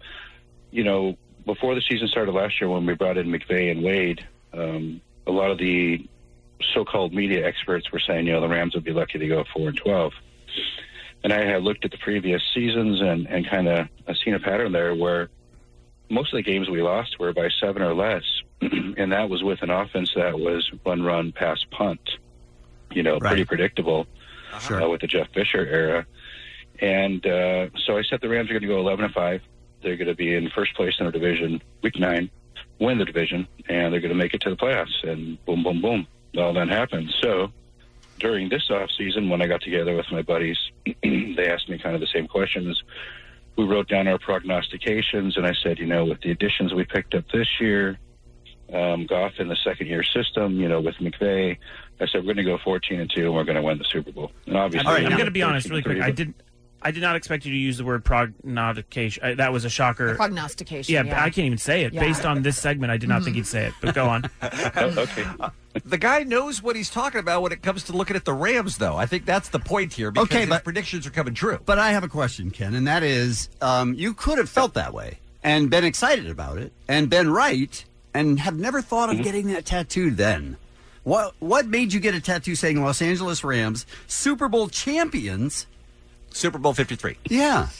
before the season started last year when we brought in McVay and Wade, a lot of the so-called media experts were saying, the Rams would be lucky to go 4-12. And I had looked at the previous seasons and kind of seen a pattern there where most of the games we lost were by 7 or less, and that was with an offense that was run, pass, punt, pretty predictable with the Jeff Fisher era. And so I said the Rams are going to go 11-5. They're going to be in first place in their division, week 9, win the division, and they're going to make it to the playoffs. And boom, boom, boom, all that happened. So during this off season, when I got together with my buddies, they asked me kind of the same questions. We wrote down our prognostications, and I said, with the additions we picked up this year, Goff in the second-year system, with McVay, I said we're going to go 14-2, and we're going to win the Super Bowl. And obviously, all right, I'm going to be honest, really quick. I did not expect you to use the word prognostication. That was a shocker. Prognostication. Yeah, I can't even say it. Yeah. Based on this segment, I did not think he'd say it. But go on. Okay. The guy knows what he's talking about when it comes to looking at the Rams, though. I think that's the point here, because his predictions are coming true. But I have a question, Ken, and that is, you could have felt that way and been excited about it and been right and have never thought of getting that tattooed then. What made you get a tattoo saying Los Angeles Rams, Super Bowl champions? Super Bowl 53. Yeah.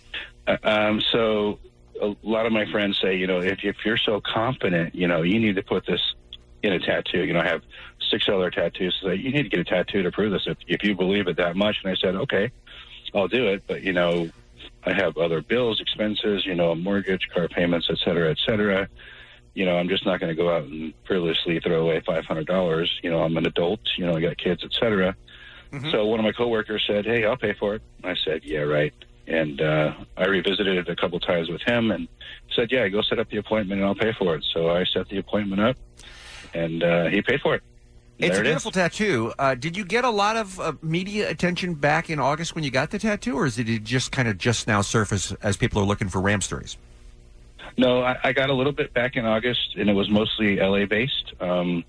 So a lot of my friends say, if you're so confident, you need to put this in a tattoo. I have 6 other tattoos. So you need to get a tattoo to prove this if you believe it that much. And I said, okay, I'll do it. But, I have other bills, expenses, a mortgage, car payments, et cetera, et cetera. I'm just not going to go out and frivolously throw away $500. I'm an adult, I got kids, et cetera. Mm-hmm. So one of my coworkers said, hey, I'll pay for it. I said, yeah, right. And I revisited it a couple times with him and said, yeah, go set up the appointment and I'll pay for it. So I set the appointment up, and he paid for it. It's a beautiful tattoo. Did you get a lot of media attention back in August when you got the tattoo, or did it just kind of just now surface as people are looking for Ram stories? No, I got a little bit back in August, and it was mostly LA-based. And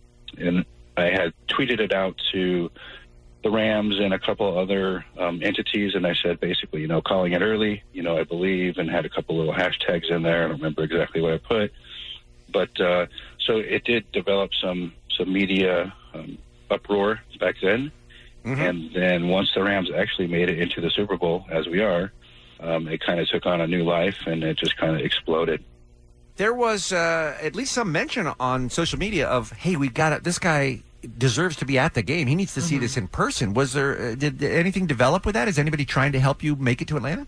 I had tweeted it out to the Rams and a couple other entities, and I said basically, calling it early, I believe, and had a couple little hashtags in there. I don't remember exactly what I put. But so it did develop some media uproar back then. Mm-hmm. And then once the Rams actually made it into the Super Bowl, as we are, it kind of took on a new life, and it just kind of exploded. There was at least some mention on social media of, hey, we've got it. This guy deserves to be at the game. He needs to see this in person. Was there did anything develop with that? Is anybody trying to help you make it to Atlanta?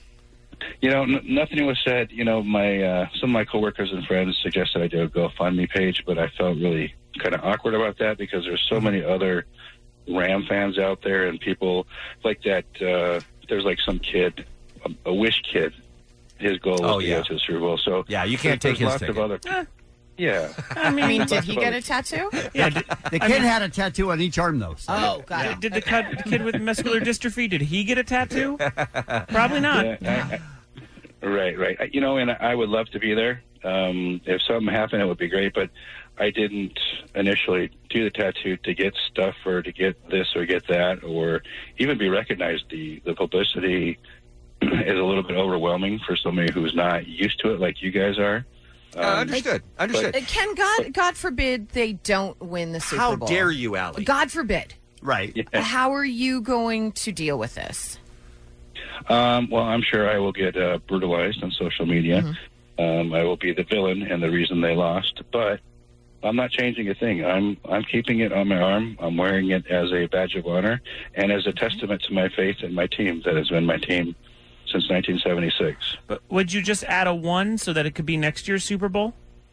Nothing was said. My some of my coworkers and friends suggested I do a GoFundMe page, but I felt really kind of awkward about that because there's so many other Ram fans out there and people like that. There's like some kid, a Wish kid. His goal was to go to the Super Bowl. So yeah, you can't take his lots ticket. of other. Yeah. I mean, did he get a tattoo? Yeah. The kid had a tattoo on each arm, though. So. Oh, got it. Did the kid with muscular dystrophy, did he get a tattoo? Probably not. Yeah, right. And I would love to be there. If something happened, it would be great. But I didn't initially do the tattoo to get stuff or to get this or get that or even be recognized. The publicity is a little bit overwhelming for somebody who's not used to it like you guys are. Understood. Ken, God forbid they don't win the Super Bowl. How dare you, Allie? God forbid. Right. Yeah. How are you going to deal with this? Well, I'm sure I will get brutalized on social media. Mm-hmm. I will be the villain and the reason they lost, but I'm not changing a thing. I'm keeping it on my arm. I'm wearing it as a badge of honor and as a testament to my faith in my team that has been my team since 1976. But would you just add a 1 so that it could be next year's Super Bowl?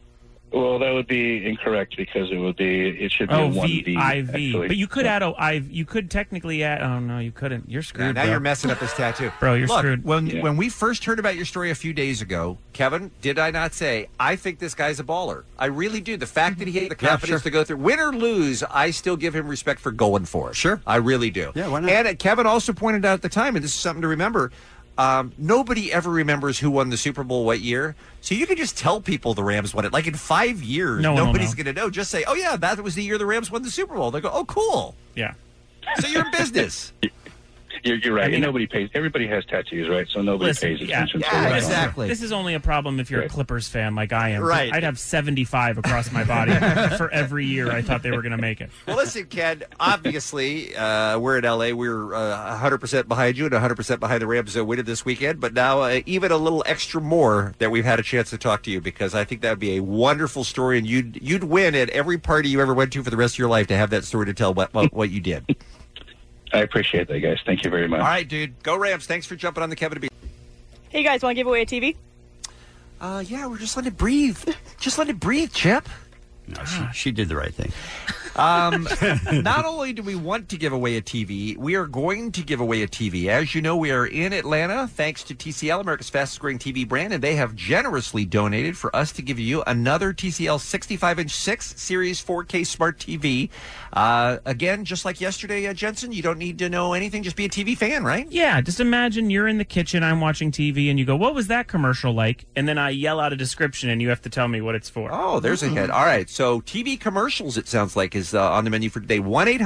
Well, that would be incorrect because it should be a 1V. V-I-V. actually. But you could add you could technically add, oh no, you couldn't. You're screwed, Now bro. you're messing up his tattoo. Bro, you're Look, screwed. When we first heard about your story a few days ago, Kevin, did I not say, I think this guy's a baller? I really do. The fact that he had the confidence to go through, win or lose, I still give him respect for going for it. Sure. I really do. Yeah, why not? And Kevin also pointed out at the time, and this is something to remember, nobody ever remembers who won the Super Bowl what year. So you can just tell people the Rams won it. Like in 5 years, No one will nobody's know. going to know. Just say, oh, yeah, that was the year the Rams won the Super Bowl. They go, oh, cool. Yeah. So you're in business. You're right. I mean, and nobody pays. Everybody has tattoos, right? So nobody Listen, pays attention to yeah, it. exactly. This is only a problem if you're a Clippers fan like I am. Right. I'd have 75 across my body for every year I thought they were going to make it. Well, listen, Ken, obviously, we're in L.A. We're 100% behind you and 100% behind the Rams winning this weekend. But now even a little extra more that we've had a chance to talk to you because I think that would be a wonderful story. And you'd win at every party you ever went to for the rest of your life to have that story to tell what you did. I appreciate that, guys. Thank you very much. All right, dude. Go Rams. Thanks for jumping on the Kevin and Bean. Hey, you guys want to give away a TV? Yeah, we're just letting it breathe. Just let it breathe, Chip. No, she did the right thing. Not only do we want to give away a TV, we are going to give away a TV. As you know, we are in Atlanta thanks to TCL, America's fastest growing TV brand, and they have generously donated for us to give you another TCL 65-inch 6 Series 4K Smart TV. Again, just like yesterday, Jensen, you don't need to know anything. Just be a TV fan, right? Yeah, just imagine you're in the kitchen, I'm watching TV, and you go, what was that commercial like? And then I yell out a description, and you have to tell me what it's for. Oh, there's a hit. All right, so TV commercials, it sounds like, is on the menu for today.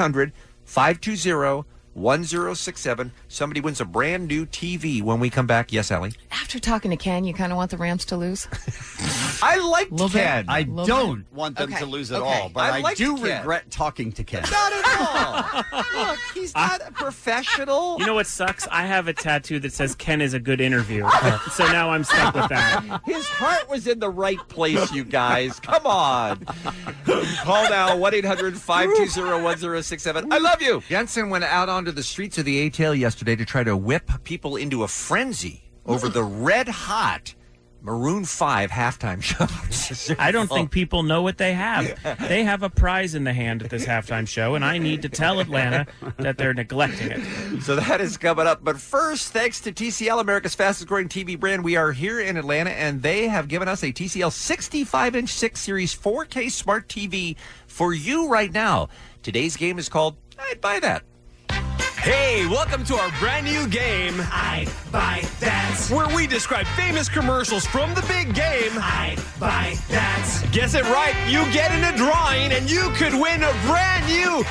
1-800-520-1067. Somebody wins a brand new TV when we come back. Yes, Allie? After talking to Ken, you kind of want the Rams to lose? I like Ken. I Little don't bit? want them Okay, to lose at okay. all, but I I liked do Ken. regret talking to Ken. Not at all. Look, he's not a professional. You know what sucks? I have a tattoo that says Ken is a good interviewer. So now I'm stuck with that. His heart was in the right place, you guys. Come on. Call now, 1-800-520-1067. I love you. Jensen went out onto the streets of the ATL yesterday to try to whip people into a frenzy over the red-hot Maroon 5 halftime show. I don't think people know what they have. They have a prize in the hand at this halftime show, and I need to tell Atlanta that they're neglecting it. So that is coming up. But first, thanks to TCL, America's fastest growing TV brand, we are here in Atlanta, and they have given us a TCL 65-inch 6 Series 4K Smart TV for you right now. Today's game is called I'd Buy That. Hey, welcome to our brand new game, I'd Buy That, where we describe famous commercials from the big game, I'd Buy That. Guess it right, you get in a drawing and you could win a brand new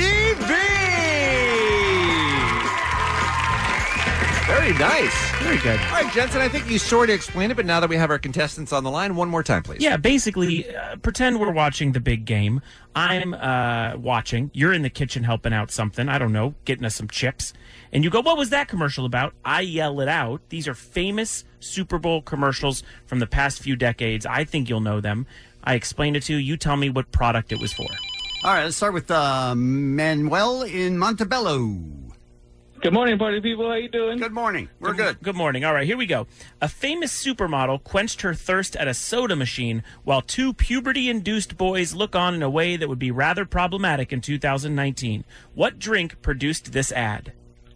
TV. Very nice. Very good. All right, Jensen, I think you sort of explained it, but now that we have our contestants on the line, one more time, please. Yeah, basically, pretend we're watching the big game. I'm watching. You're in the kitchen helping out something. I don't know, getting us some chips. And you go, what was that commercial about? I yell it out. These are famous Super Bowl commercials from the past few decades. I think you'll know them. I explain it to you. You tell me what product it was for. All right, let's start with Manuel in Montebello. Good morning, party people. How you doing? Good morning. We're good. Good morning. All right, here we go. A famous supermodel quenched her thirst at a soda machine while two puberty-induced boys look on in a way that would be rather problematic in 2019. What drink produced this ad?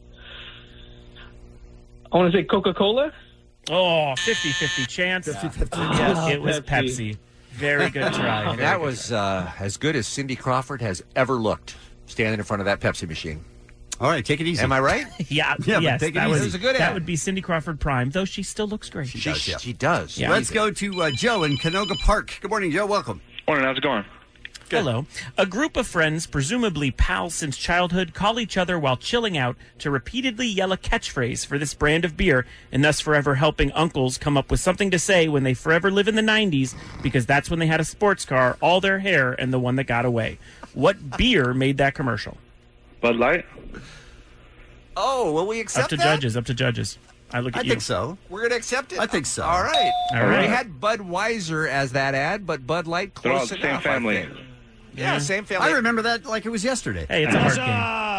I want to say Coca-Cola. Oh, 50-50 chance. 50-50. Yes, it was Pepsi. Very good try. And that was as good as Cindy Crawford has ever looked, standing in front of that Pepsi machine. All right, take it easy. Am I right? Yeah, Yeah, but yes, take it that easy. was It was a good that ad. would be Cindy Crawford Prime, though she still looks great. She does, yeah. She does. Yeah. Let's go to Joe in Canoga Park. Good morning, Joe. Welcome. Morning, how's it going? Hello. A group of friends, presumably pals since childhood, call each other while chilling out to repeatedly yell a catchphrase for this brand of beer, and thus forever helping uncles come up with something to say when they forever live in the 90s, because that's when they had a sports car, all their hair, and the one that got away. What beer made that commercial? Bud Light? Oh, will we accept Up to that? judges, up to judges. I look at I you. think so. We're going to accept it? I think so. All right. All right. We had Budweiser as that ad, but Bud Light They're all close the same enough, family. I think. Yeah, same family. I remember that like it was yesterday. Hey, it's a hard game.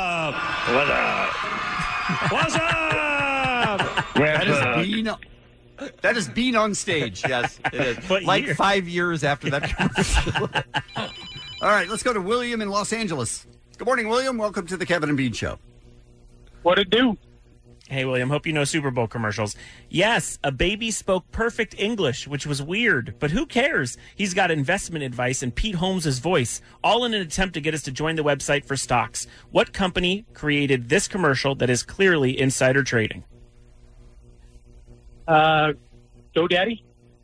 What up? What's up? That is Bean That is Bean on stage. Yes, it is. What Like year? 5 years after that commercial. All right, let's go to William in Los Angeles. Good morning, William. Welcome to the Kevin and Bean Show. What it do? Hey, William, hope you know Super Bowl commercials. Yes, a baby spoke perfect English, which was weird, but who cares? He's got investment advice and Pete Holmes' voice, all in an attempt to get us to join the website for stocks. What company created this commercial that is clearly insider trading? GoDaddy?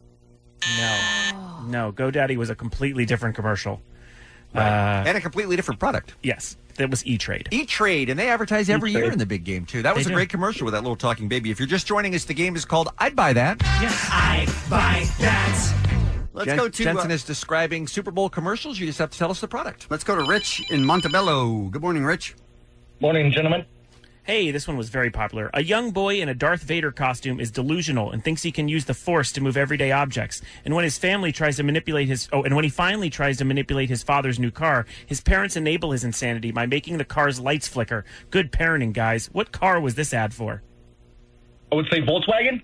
No, GoDaddy was a completely different commercial. And a completely different product. Yes, that was E-Trade. E-Trade, and they advertise every year in the big game, too. That was They a do. great commercial with that little talking baby. If you're just joining us, the game is called I'd Buy That. I'd buy that. Let's go to Jensen is describing Super Bowl commercials. You just have to tell us the product. Let's go to Rich in Montebello. Good morning, Rich. Morning, gentlemen. Hey, this one was very popular. A young boy in a Darth Vader costume is delusional and thinks he can use the Force to move everyday objects. And when his family tries to manipulate when he finally tries to manipulate his father's new car, his parents enable his insanity by making the car's lights flicker. Good parenting, guys. What car was this ad for? I would say Volkswagen.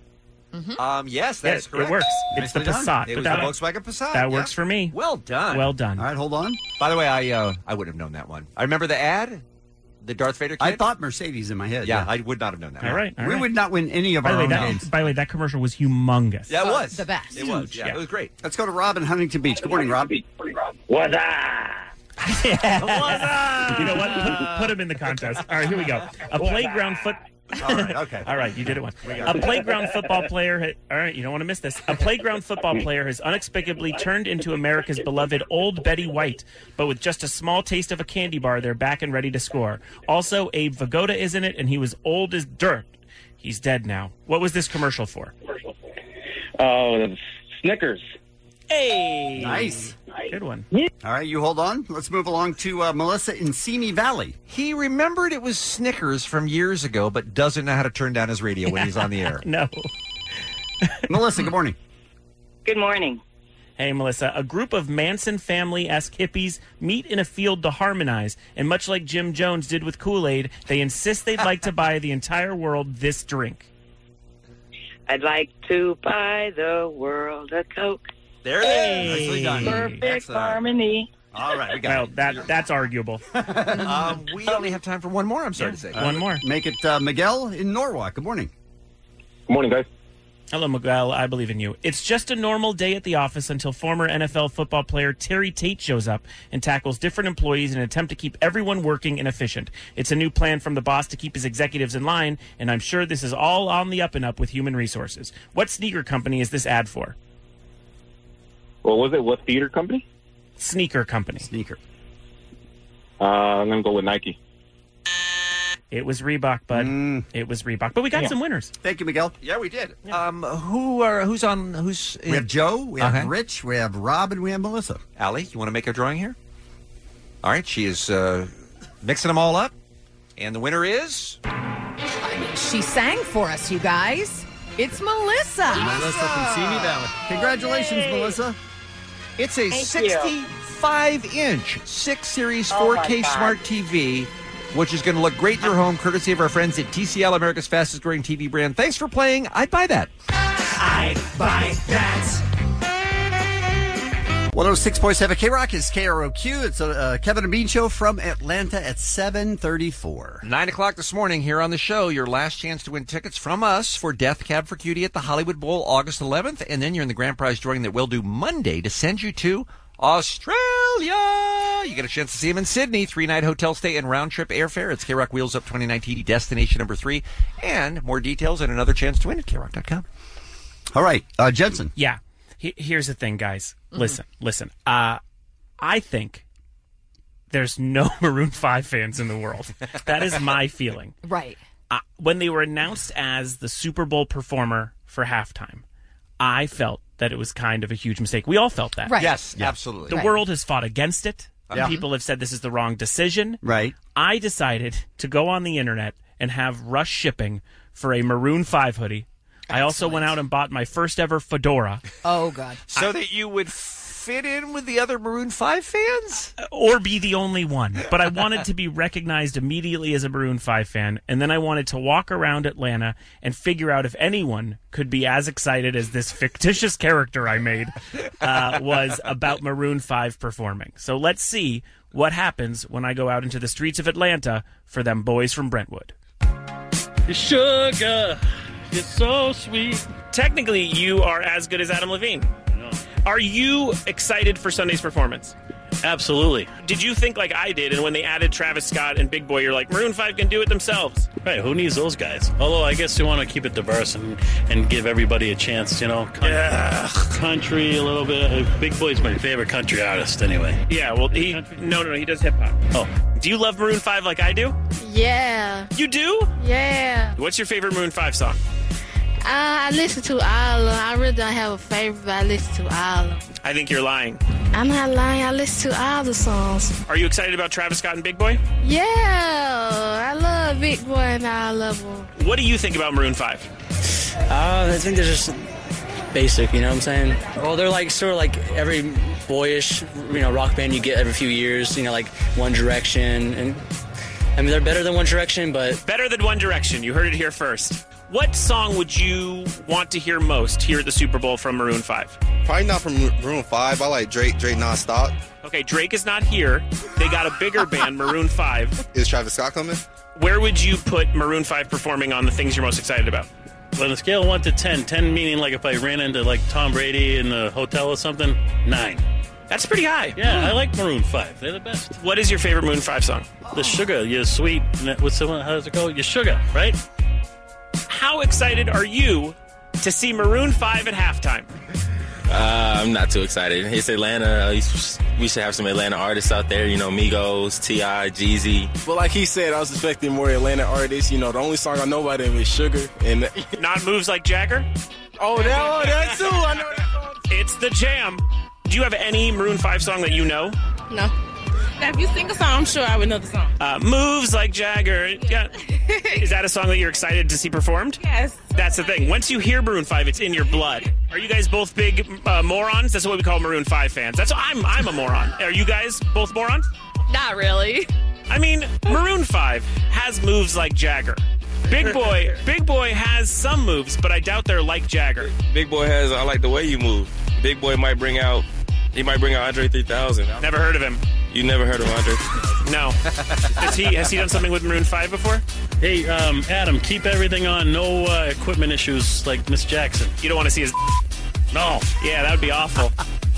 Yes, that is correct. It works. It's the Nicely done. Passat. It was But the Volkswagen Passat. That yeah. works for me. Well done. Well done. All right, hold on. By the way, I would have known that one. I remember the ad, the Darth Vader kid. I thought Mercedes in my head. Yeah, I would not have known that. All right. We would not win any of By our the, way, own games. by the way, that commercial was humongous. Yeah, it was. The best. It was. Yeah, it was great. Let's go to Rob in Huntington Beach. Good morning, Rob. What's up? You know what? Put him in the contest. All right, here we go. A playground foot. All right, okay. All right, you did it once. A playground football player. All right, you don't want to miss this. A playground football player has unexpectedly turned into America's beloved Old Betty White, but with just a small taste of a candy bar, they're back and ready to score. Also, Abe Vigoda is in it, and he was old as dirt. He's dead now. What was this commercial for? Oh, Snickers. Hey, Nice. good one. All right, you hold on. Let's move along to Melissa in Simi Valley. He remembered it was Snickers from years ago, but doesn't know how to turn down his radio when he's on the air. No. Melissa, good morning. Good morning. Hey, Melissa. A group of Manson family-esque hippies meet in a field to harmonize, and much like Jim Jones did with Kool-Aid, they insist they'd like to buy the entire world this drink. I'd like to buy the world a Coke. There it is. Nicely done. Perfect Excellent. harmony. All right, we Well, got that's arguable. it. We only have time for one more, I'm sorry to say. One more. Make it Miguel in Norwalk. Good morning. Good morning, guys. Hello, Miguel. I believe in you. It's just a normal day at the office until former NFL football player Terry Tate shows up and tackles different employees in an attempt to keep everyone working and efficient. It's a new plan from the boss to keep his executives in line, and I'm sure this is all on the up and up with human resources. What sneaker company is this ad for? What was it? What theater company? Sneaker company. Sneaker. I'm going to go with Nike. It was Reebok, bud. It was Reebok. But we got some winners. Thank you, Miguel. Yeah, we did. Who's on? Who's? We have Joe, we have Okay. Rich, we have Rob, and we have Melissa. Allie, you want to make a drawing here? All right, she is mixing them all up, and the winner is. She sang for us, you guys. It's Melissa. Melissa from Simi Valley. Congratulations, Melissa. It's a Thank you. 65-inch 6 Series Oh, my 4K God. smart TV, which is going to look great in your home, courtesy of our friends at TCL, America's fastest growing TV brand. Thanks for playing. I'd buy that. I'd buy that. 106.7 K-Rock is KROQ. It's a Kevin and Bean show from Atlanta at 7:34. 9 o'clock this morning here on the show, your last chance to win tickets from us for Death Cab for Cutie at the Hollywood Bowl August 11th. And then you're in the grand prize drawing that we'll do Monday to send you to Australia. You get a chance to see him in Sydney. 3-night hotel stay and round-trip airfare. It's K-Rock Wheels Up 2019 destination number 3. And more details and another chance to win at KRock.com. All right, Jensen. Yeah. Here's the thing, guys. Listen. I think there's no Maroon 5 fans in the world. That is my feeling. Right. When they were announced as the Super Bowl performer for halftime, I felt that it was kind of a huge mistake. We all felt that. Right. Yes, absolutely. The world has fought against it. Yeah. People have said this is the wrong decision. Right. I decided to go on the internet and have rush shipping for a Maroon 5 hoodie. I also went out and bought my first ever fedora. Oh, God. So that you would fit in with the other Maroon 5 fans? Or be the only one. But I wanted to be recognized immediately as a Maroon 5 fan, and then I wanted to walk around Atlanta and figure out if anyone could be as excited as this fictitious character I made was about Maroon 5 performing. So let's see what happens when I go out into the streets of Atlanta for them boys from Brentwood. Sugar, you're so sweet. Technically, you are as good as Adam Levine. Are you excited for Sunday's performance? Absolutely. Did you think like I did, and when they added Travis Scott and Big Boy, you're like, Maroon 5 can do it themselves? Right, who needs those guys? Although I guess you want to keep it diverse and give everybody a chance, you know? Country a little bit. Big Boy's my favorite country artist anyway. Yeah, well, he does hip-hop. Oh. Do you love Maroon 5 like I do? Yeah. You do? Yeah. What's your favorite Maroon 5 song? I listen to all of them. I really don't have a favorite, but I listen to all of them. I think you're lying. I'm not lying. I listen to all the songs. Are you excited about Travis Scott and Big Boy? Yeah. I love Big Boy and all of them. What do you think about Maroon 5? I think they're just basic, you know what I'm saying? Well, they're like sort of like every boyish, rock band you get every few years, like One Direction. And I mean, they're better than One Direction, but... Better than One Direction. You heard it here first. What song would you want to hear most here at the Super Bowl from Maroon 5? Probably not from Maroon 5. I like Drake nonstop. Okay, Drake is not here. They got a bigger band, Maroon 5. Is Travis Scott coming? Where would you put Maroon 5 performing on the things you're most excited about? On a scale of 1 to 10, 10 meaning like if I ran into like Tom Brady in a hotel or something, 9. That's pretty high. Yeah, I like Maroon 5. They're the best. What is your favorite Maroon 5 song? The Sugar. You're sweet. How does it go? You're sugar, right? How excited are you to see Maroon 5 at halftime? I'm not too excited. It's Atlanta. We should have some Atlanta artists out there. Migos, T.I., Jeezy. Well, like he said, I was expecting more Atlanta artists. The only song I know about them is Sugar. And Not Moves Like Jagger? That too. I know that song. It's the jam. Do you have any Maroon 5 song that you know? No. Now, if you sing a song, I'm sure I would know the song. Moves Like Jagger. Yeah. Is that a song that you're excited to see performed? Yes. That's the thing. Once you hear Maroon 5, it's in your blood. Are you guys both big morons? That's what we call Maroon 5 fans. I'm a moron. Are you guys both morons? Not really. I mean, Maroon 5 has moves like Jagger. Big Boy has some moves, but I doubt they're like Jagger. Big Boy has I Like the Way You Move. Big Boy might bring out Andre 3000. Never heard of him. You never heard of Andre? No. Has he done something with Maroon 5 before? Hey, Adam, keep everything on. No equipment issues like Miss Jackson. You don't want to see his... No. Yeah, that would be awful.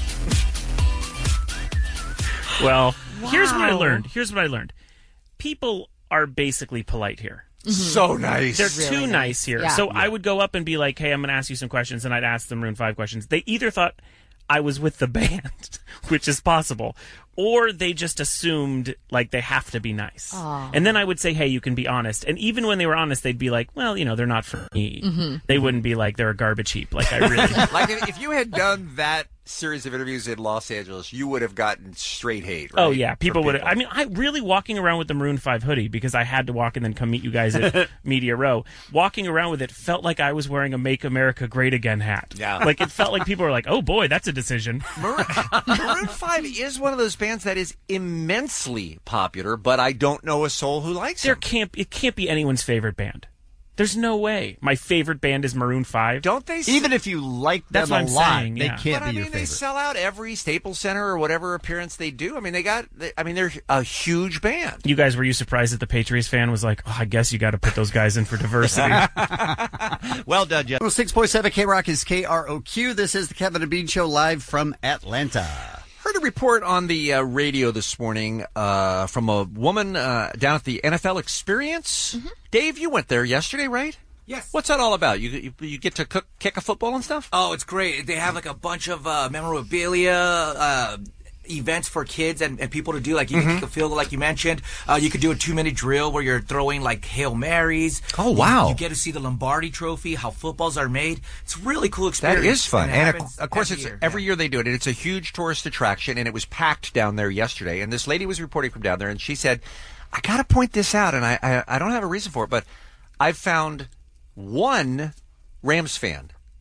Well, Here's what I learned. People are basically polite here. So nice. They're too nice here. Yeah. So I would go up and be like, hey, I'm going to ask you some questions, and I'd ask them Maroon 5 questions. They either thought I was with the band, which is possible, or they just assumed like they have to be nice. Aww. And then I would say, hey, you can be honest. And even when they were honest, they'd be like, well, they're not for me. Mm-hmm. They wouldn't be like, they're a garbage heap. Like I really... Like if you had done that series of interviews in Los Angeles, you would have gotten straight hate, right? Oh, yeah. People would have... I mean, I really walking around with the Maroon 5 hoodie because I had to walk and then come meet you guys at Media Row. Walking around with it felt like I was wearing a Make America Great Again hat. Yeah. Like it felt like people were like, oh, boy, that's a decision. Maroon 5 is one of those bands that is immensely popular, but I don't know a soul who likes them. It can't be anyone's favorite band. There's no way. My favorite band is Maroon 5. Don't they? Even if you like them a lot, they can't be your favorite. They sell out every Staples Center or whatever appearance they do. I mean, they're a huge band. You guys, were you surprised that the Patriots fan was like, oh, I guess you got to put those guys in for diversity? Well done, Jeff. 6.7 K-Rock is KROQ. This is the Kevin and Bean Show live from Atlanta. Heard a report on the radio this morning from a woman down at the NFL Experience. Mm-hmm. Dave, you went there yesterday, right? Yes. What's that all about? You get to kick a football and stuff? Oh, it's great. They have like a bunch of memorabilia, events for kids and people to do. Like you can kick a field goal, like you mentioned. You could do a 2-minute drill where you're throwing like Hail Marys. Oh, wow. You get to see the Lombardi Trophy, how footballs are made. It's a really cool experience. That is fun. And it of course, every year they do it. And it's a huge tourist attraction, and it was packed down there yesterday. And this lady was reporting from down there, and she said, I got to point this out, and I don't have a reason for it, but I've found one Rams fan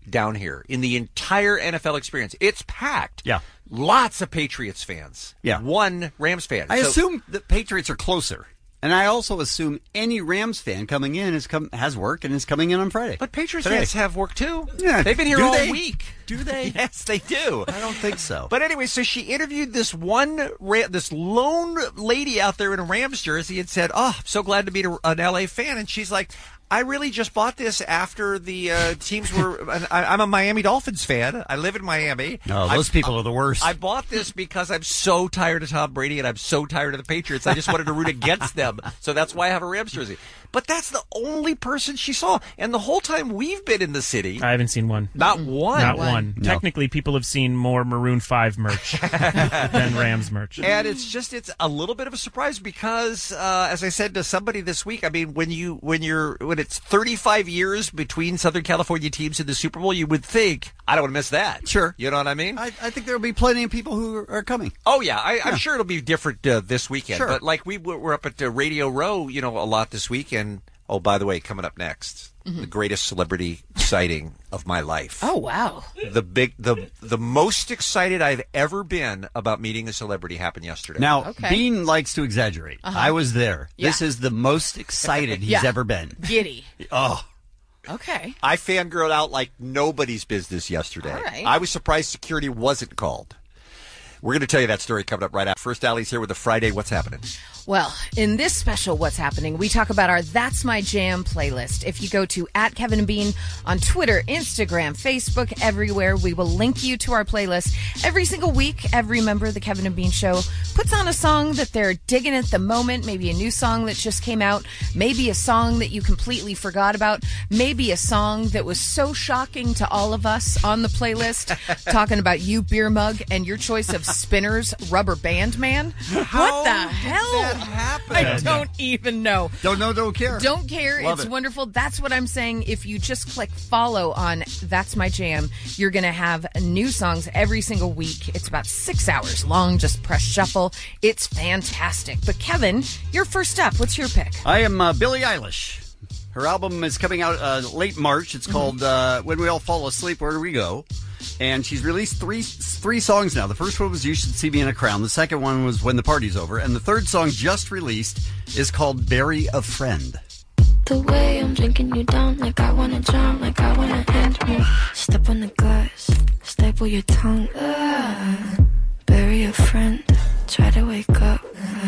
down here in the entire NFL experience. It's packed. Yeah. Lots of Patriots fans. Yeah. One Rams fan. I assume the Patriots are closer. And I also assume any Rams fan coming in has work and is coming in on Friday. But Patriots fans have work too. Yeah. They've been here all week. Do they? Yes, they do. I don't think so. But anyway, so she interviewed this lone lady out there in a Rams jersey and said, "Oh, I'm so glad to meet an LA fan." And she's like, I really just bought this after the teams were. I'm a Miami Dolphins fan. I live in Miami. No, those people are the worst. I bought this because I'm so tired of Tom Brady and I'm so tired of the Patriots. I just wanted to root against them. So that's why I have a Rams jersey. But that's the only person she saw. And the whole time we've been in the city, I haven't seen one. Not one. Not one. No. Technically, people have seen more Maroon 5 merch than Rams merch. And it's a little bit of a surprise because, as I said to somebody this week, I mean, when it's 35 years between Southern California teams in the Super Bowl, you would think, I don't want to miss that. Sure. You know what I mean? I think there will be plenty of people who are coming. Oh, yeah. I'm sure it'll be different this weekend. Sure. But like we're up at Radio Row, a lot this weekend. Oh, by the way, coming up next, the greatest celebrity sighting of my life. Oh, wow. The most excited I've ever been about meeting a celebrity happened yesterday. Now, Bean likes to exaggerate. I was there. Yeah. This is the most excited he's ever been. Giddy. Oh. Okay. I fangirled out like nobody's business yesterday. All right. I was surprised security wasn't called. We're going to tell you that story coming up right after. First, Allie's here with the Friday What's Happening. Well, in this special What's Happening, we talk about our That's My Jam playlist. If you go to @KevinandBean on Twitter, Instagram, Facebook, everywhere, we will link you to our playlist. Every single week, every member of the Kevin and Bean Show puts on a song that they're digging at the moment, maybe a new song that just came out, maybe a song that you completely forgot about, maybe a song that was so shocking to all of us on the playlist, talking about you, Beer Mug, and your choice of Spinner's Rubber Band Man. What the hell? I don't even know. Don't know, don't care. Don't care. Love it's it. wonderful. That's what I'm saying. If you just click follow on That's My Jam, you're going to have new songs every single week. It's about 6 hours long. Just press shuffle. It's fantastic. But Kevin, you're first up. What's your pick? I am Billie Eilish. Her album is coming out late March. It's called When We All Fall Asleep, Where Do We Go? And she's released three songs now. The first one was You Should See Me in a Crown. The second one was When the Party's Over. And the third song just released is called Bury a Friend. The way I'm drinking you down, like I wanna jump, like I wanna end me. Step on the glass, staple your tongue. Bury a friend, try to wake up.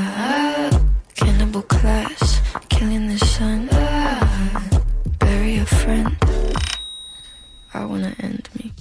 Cannibal class, killing the sun. Bury a friend, I wanna end me.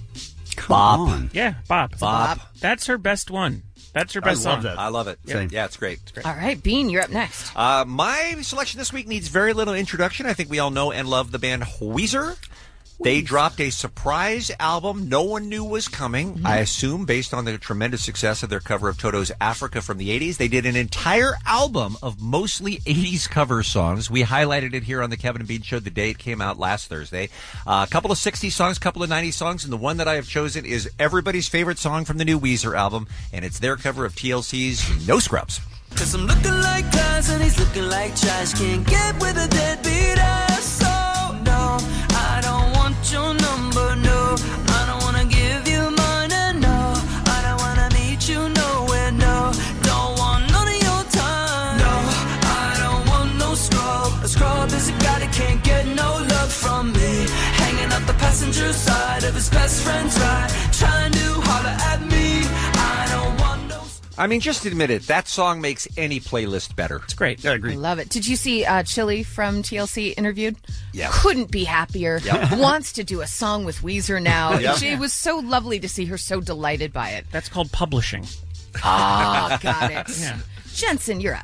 Bob. Yeah, Bob. That's her best one. That's her best song. I love it. Same. Yeah, it's great. All right, Bean, you're up next. My selection this week needs very little introduction. I think we all know and love the band Weezer. They dropped a surprise album no one knew was coming, I assume, based on the tremendous success of their cover of Toto's Africa from the 80s. They did an entire album of mostly 80s cover songs. We highlighted it here on the Kevin and Bean Show the day it came out last Thursday. A couple of 60s songs, a couple of 90s songs, and the one that I have chosen is everybody's favorite song from the new Weezer album, and it's their cover of TLC's No Scrubs. 'Cause I'm looking like glass and he's looking like trash. Can't get with a deadbeat ass. So no, I don't want your number. No, I don't wanna give you mine. And no, I don't wanna meet you nowhere. No, don't want none of your time. No, I don't want no scrub. A scrub is a guy that can't get no love from me. Hanging out the passenger side of his best friend's ride, trying to holler at me. I don't want no. I mean, just admit it. That song makes any playlist better. It's great. I agree. I love it. Did you see Chili from TLC interviewed? Yeah. Couldn't be happier. Yep. Wants to do a song with Weezer now. Yep. It was so lovely to see her so delighted by it. That's called publishing. Ah, got it. Yeah. Jensen, you're up.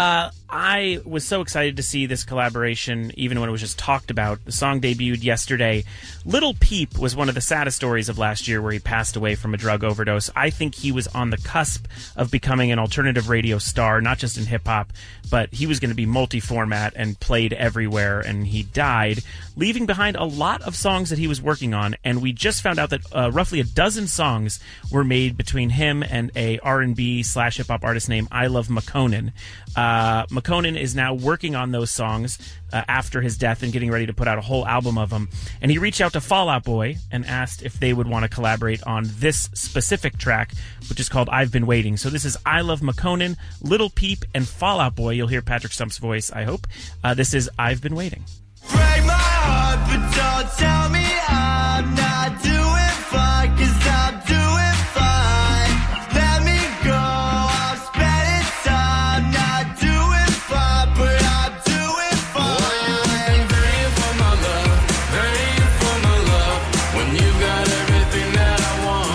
I was so excited to see this collaboration, even when it was just talked about. The song debuted yesterday. Little Peep was one of the saddest stories of last year where he passed away from a drug overdose. I think he was on the cusp of becoming an alternative radio star, not just in hip-hop, but he was going to be multi-format and played everywhere, and he died, leaving behind a lot of songs that he was working on, and we just found out that roughly a dozen songs were made between him and a R&B / hip-hop artist named I Love McConan. McConan is now working on those songs after his death and getting ready to put out a whole album of them. And he reached out to Fall Out Boy and asked if they would want to collaborate on this specific track, which is called I've Been Waiting. So this is I Love McConan, Little Peep, and Fall Out Boy. You'll hear Patrick Stump's voice, I hope. This is I've Been Waiting. Break my heart, but don't tell me I'm not doing fine, 'cause I'm doing fine. Let me go, I'm spending time not doing fine, but I'm doing fine. Praying for my love, praying for my love, when you got everything that I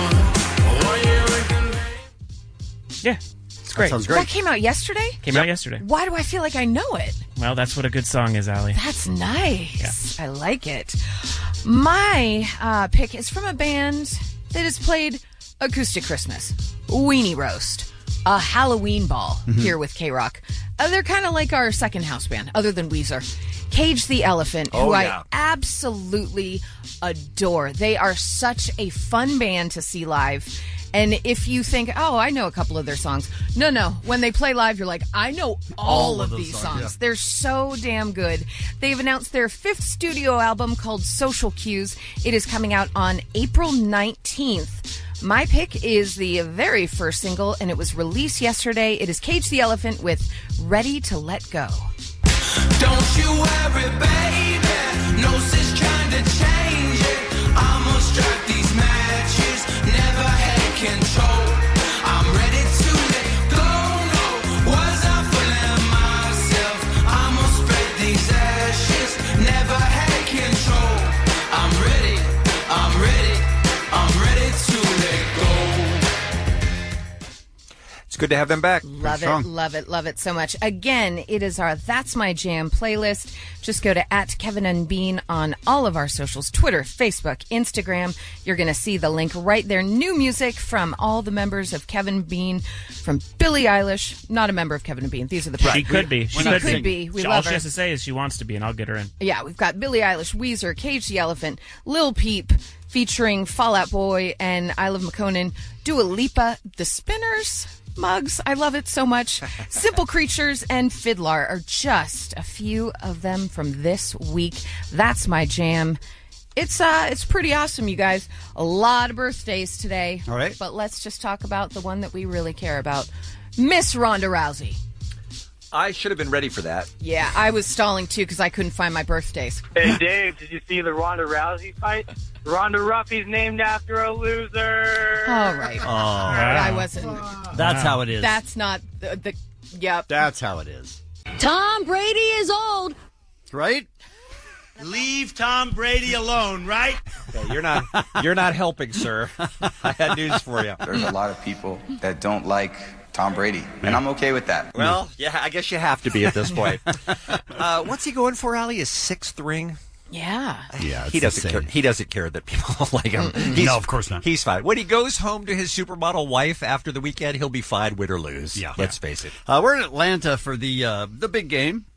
want. Yeah, it's great. Sounds That came out yesterday? Came out yesterday. Why do I feel like I know it? Well, that's what a good song is, Allie. That's nice. I like it. My pick is from a band that has played Acoustic Christmas, Weenie Roast, a Halloween Ball here with K-Rock. They're kind of like our second house band, other than Weezer. Cage the Elephant, who I absolutely adore. They are such a fun band to see live. And if you think, oh, I know a couple of their songs. No. When they play live, you're like, I know all of these songs. yeah. They're so damn good. They've announced their 5th studio album called Social Cues. It is coming out on April 19th. My pick is the very first single, and it was released yesterday. It is Cage the Elephant with Ready to Let Go. Don't you worry, baby. No sis trying to change it. I'ma strike these matches. Never had control. I'm ready to let go. No, was I fooling myself? I'ma spread these ashes. Never had control. I'm ready. I'm ready. I'm ready to let go. It's good to have them back. Love it so much. Again, it is our That's My Jam playlist. Just go to @KevinandBean on all of our socials, Twitter, Facebook, Instagram. You're going to see the link right there. New music from all the members of Kevin Bean, from Billie Eilish, not a member of Kevin and Bean. These are the She could be. She could be. We all love she her. has to say is she wants to be, and I'll get her in. Yeah, we've got Billie Eilish, Weezer, Cage the Elephant, Lil Peep, featuring Fall Out Boy and I Love McConan, Dua Lipa, The Spinners, Mugs, I love it so much. Simple Creatures and Fiddler are just a few of them from this week. That's my jam. It's pretty awesome, you guys. A lot of birthdays today. All right. But let's just talk about the one that we really care about. Miss Ronda Rousey. I should have been ready for that. Yeah, I was stalling too because I couldn't find my birthdays. Hey, Dave, did you see the Ronda Rousey fight? Ronda Rousey's named after a loser. All right. I wasn't. That's how it is. That's not the yep. That's how it is. Tom Brady is old. Right? Leave Tom Brady alone, right? Okay, you're not helping, sir. I had news for you. There's a lot of people that don't like Tom Brady, and I'm okay with that. Well, yeah, I guess you have to be at this point. What's he going for, Allie? His 6th ring? Yeah. Yeah, he doesn't care. He doesn't care that people like him. No, of course not. He's fine. When he goes home to his supermodel wife after the weekend, he'll be fine, win or lose. Yeah. Let's face it. We're in Atlanta for the big game,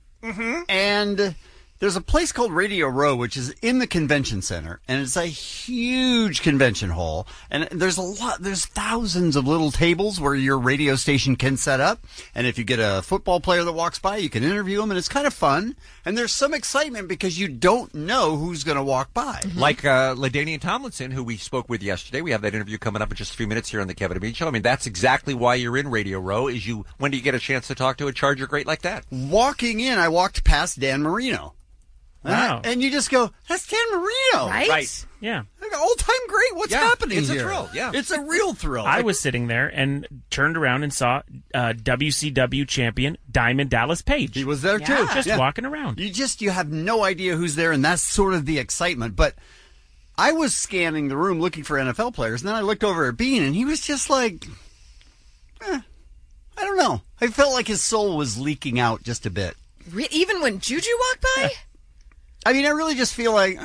and there's a place called Radio Row, which is in the convention center, and it's a huge convention hall. And there's thousands of little tables where your radio station can set up. And if you get a football player that walks by, you can interview them, and it's kind of fun. And there's some excitement because you don't know who's going to walk by. Like LaDainian Tomlinson, who we spoke with yesterday. We have that interview coming up in just a few minutes here on the Kevin and Bean Show. I mean, that's exactly why you're in Radio Row. When do you get a chance to talk to a Charger great like that? Walking in, I walked past Dan Marino. Wow. And you just go, that's Dan Marino. Right? Yeah. All-time great. What's happening it's here? a thrill. Yeah. It's a real thrill. I was sitting there and turned around and saw WCW champion Diamond Dallas Page. He was there too. Just walking around. You have no idea who's there, and that's sort of the excitement. But I was scanning the room looking for NFL players, and then I looked over at Bean, and he was just like, I don't know. I felt like his soul was leaking out just a bit. Even when Juju walked by? I mean, I really just feel like,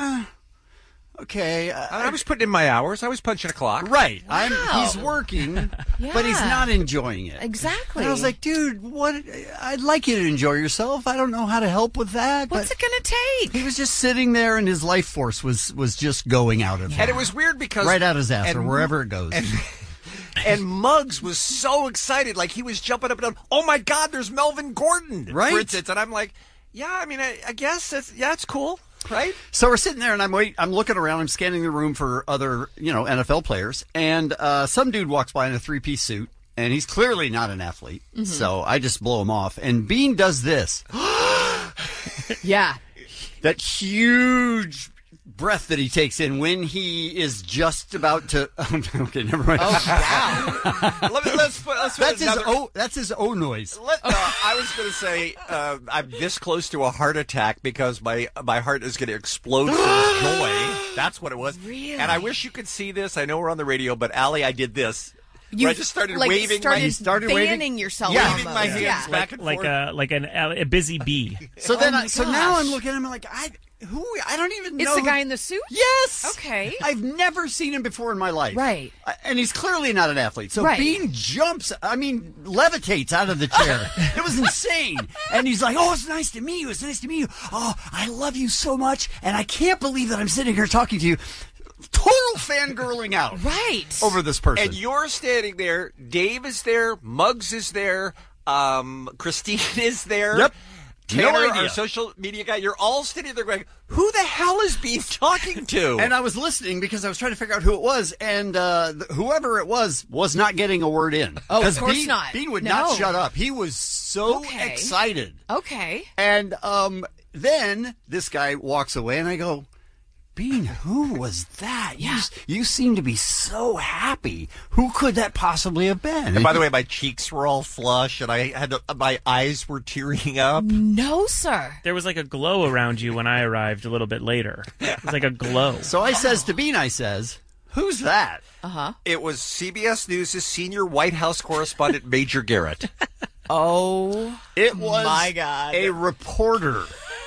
okay. I was putting in my hours. I was punching a clock. Right. Wow. He's working, but he's not enjoying it. Exactly. And I was like, dude, what? I'd like you to enjoy yourself. I don't know how to help with that. What's it going to take? He was just sitting there, and his life force was just going out of him. And it was weird because right out his ass or wherever it goes. And Muggs was so excited, like he was jumping up and down. Oh my God, there's Melvin Gordon, Right. for instance. And I'm like, yeah, I mean, I guess it's cool, right? So we're sitting there, and I'm looking around. I'm scanning the room for other, NFL players, and some dude walks by in a 3-piece suit, and he's clearly not an athlete. Mhm. So I just blow him off. And Bean does this. Yeah. That huge breath that he takes in when he is just about to. Okay, never mind. Oh wow! That's his O noise. I was going to say I'm this close to a heart attack because my heart is going to explode from joy. That's what it was. Really? And I wish you could see this. I know we're on the radio, but Allie, I did this. You where I just started like, waving. started fanning yourself. waving almost. my hands back and like forth. a busy bee. So then, my so now I'm gosh. looking at him like I don't even know. It's the guy in the suit? Yes. Okay. I've never seen him before in my life. Right. And he's clearly not an athlete. So Right. Bean levitates out of the chair. It was insane. And he's like, "Oh, it's nice to meet you. It's nice to meet you. Oh, I love you so much. And I can't believe that I'm sitting here talking to you." Total fangirling out. Right. Over this person. And you're standing there. Dave is there. Muggs is there. Christine is there. Yep. Tanner, No idea. our social media guy. You're all standing there going, who the hell is Bean talking to? And I was listening because I was trying to figure out who it was, and whoever it was not getting a word in. Oh, of 'Cause course Bean, not. Bean would No. not shut up. He was so Okay. excited. Okay. And then this guy walks away, and I go, Bean, who was that? Yeah. You seem to be so happy. Who could that possibly have been? And by the way, my cheeks were all flush, and my eyes were tearing up. No, sir. There was like a glow around you when I arrived a little bit later. It was like a glow. So I says to Bean, who's that? Uh-huh. It was CBS News' senior White House correspondent, Major Garrett. Oh, It was my God. a reporter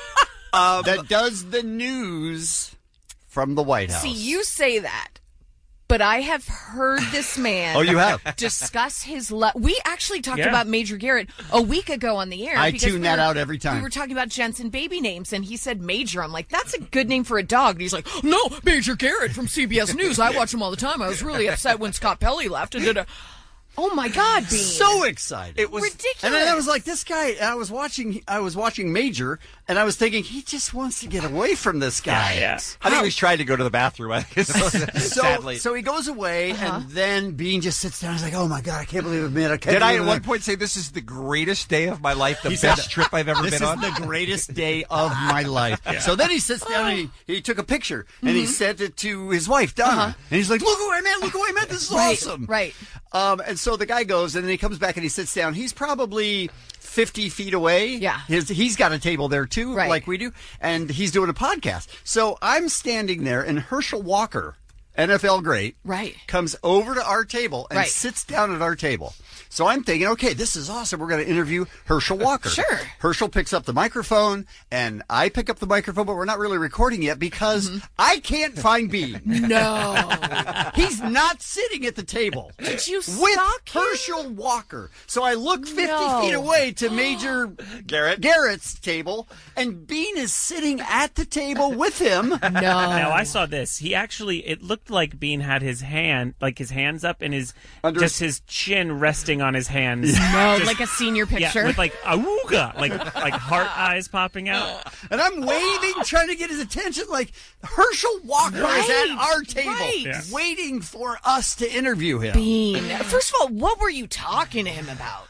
that does the news from the White House. See, you say that, but I have heard this man Oh, you have? discuss his we actually talked Yeah. about Major Garrett a week ago on the air. I because tune that out every time. We were talking about Jensen baby names, and he said Major. I'm like, that's a good name for a dog. And he's like, no, Major Garrett from CBS News. I watch him all the time. I was really upset when Scott Pelley left and did a... Oh my God, Bean! So excited. It was ridiculous. And then I was like, this guy. I was watching Major, and I was thinking he just wants to get away from this guy. Yes. I think he was trying to go to the bathroom. I guess, sadly. So he goes away, and then Bean just sits down. He's like, "Oh my God, I can't believe it, man! Did I at one point say this is the greatest day of my life, the best trip I've ever been on? This is the greatest day of my life. Yeah. So then he sits down and he took a picture and he sent it to his wife Donna, and he's like, "Look who I met! Look who I met! This is awesome!" Right. And so the guy goes, and then he comes back and he sits down. He's probably 50 feet away. Yeah. He's got a table there too, Right. like we do, and he's doing a podcast. So I'm standing there, and Herschel Walker, NFL great, Right. comes over to our table and Right. sits down at our table. So I'm thinking, okay, this is awesome. We're going to interview Herschel Walker. Sure. Herschel picks up the microphone, and I pick up the microphone, but we're not really recording yet because I can't find Bean. No. He's not sitting at the table. Did you with stalk him? Herschel Walker. So I look 50 No. feet away to Major Garrett's table, and Bean is sitting at the table with him. No. Now I saw this. He actually, it looked like Bean had his hands up and his chin resting on his hands. No, Just- like a senior picture. Yeah, with like awooga, like heart eyes popping out. And I'm waving, trying to get his attention. Like Herschel Walker is Right, at our table, right. Yeah. waiting for us to interview him. Bean. First of all, what were you talking to him about?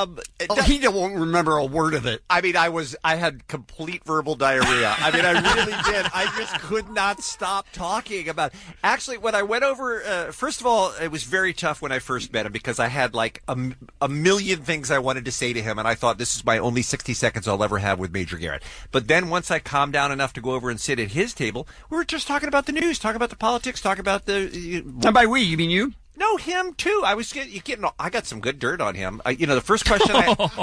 He won't remember a word of it. I mean, I had complete verbal diarrhea. I mean, I really did. I just could not stop talking about. Actually, when I went over, first of all, it was very tough when I first met him because I had like a million things I wanted to say to him, and I thought this is my only 60 seconds I'll ever have with Major Garrett. But then once I calmed down enough to go over and sit at his table, we were just talking about the news, talking about the politics, talking about the. And by we, you mean you? No, him too. I was getting. I got some good dirt on him. The first question,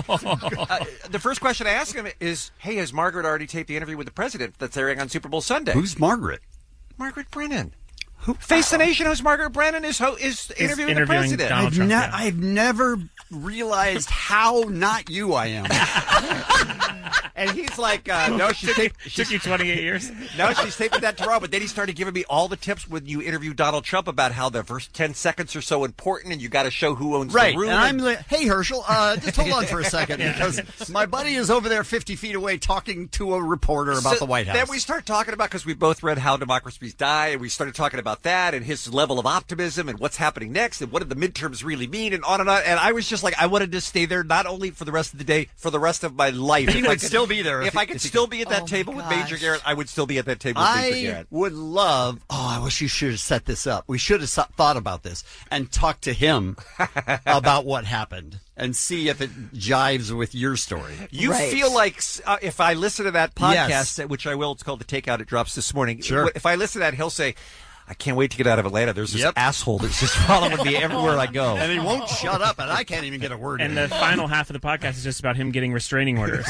I asked him is, "Hey, has Margaret already taped the interview with the president that's airing on Super Bowl Sunday?" Who's Margaret? Margaret Brennan. Who? Face the Nation host Margaret Brennan is interviewing the president. Donald Trump, yeah. I've never realized how not you I am. And he's like, no, took you 28 years. No, she's taping that tomorrow. But then he started giving me all the tips when you interview Donald Trump about how the first 10 seconds are so important, and you got to show who owns the room. And I'm like, hey, Herschel, just hold on for a second, because my buddy is over there 50 feet away talking to a reporter about the White House. Then we start talking about, because we both read How Democracies Die, and we started talking about that and his level of optimism and what's happening next and what did the midterms really mean and on and on. And I was just like, I wanted to stay there not only for the rest of the day, for the rest of my life. He would still be there. If I could still be at that table with Major Garrett, I would still be at that table with Major Garrett. I would love, I wish you should have set this up. We should have thought about this and talked to him about what happened and see if it jives with your story. You feel like if I listen to that podcast, which I will, it's called The Takeout, it drops this morning. Sure. If I listen to that, he'll say, I can't wait to get out of Atlanta. There's this asshole that's just following me everywhere I go. And he won't shut up, and I can't even get a word in. And the final half of the podcast is just about him getting restraining orders.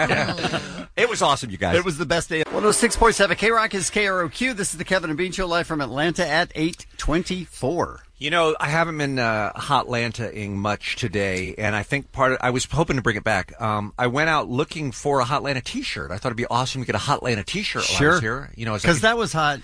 It was awesome, you guys. It was the best day. 106.7 K-Rock is KROQ. This is the Kevin and Bean Show live from Atlanta at 8:24. You know, I haven't been Hotlanta-ing much today, and I think I was hoping to bring it back. I went out looking for a Hotlanta T-shirt. I thought it'd be awesome to get a Hotlanta T-shirt while I was here. You know, because that was hot,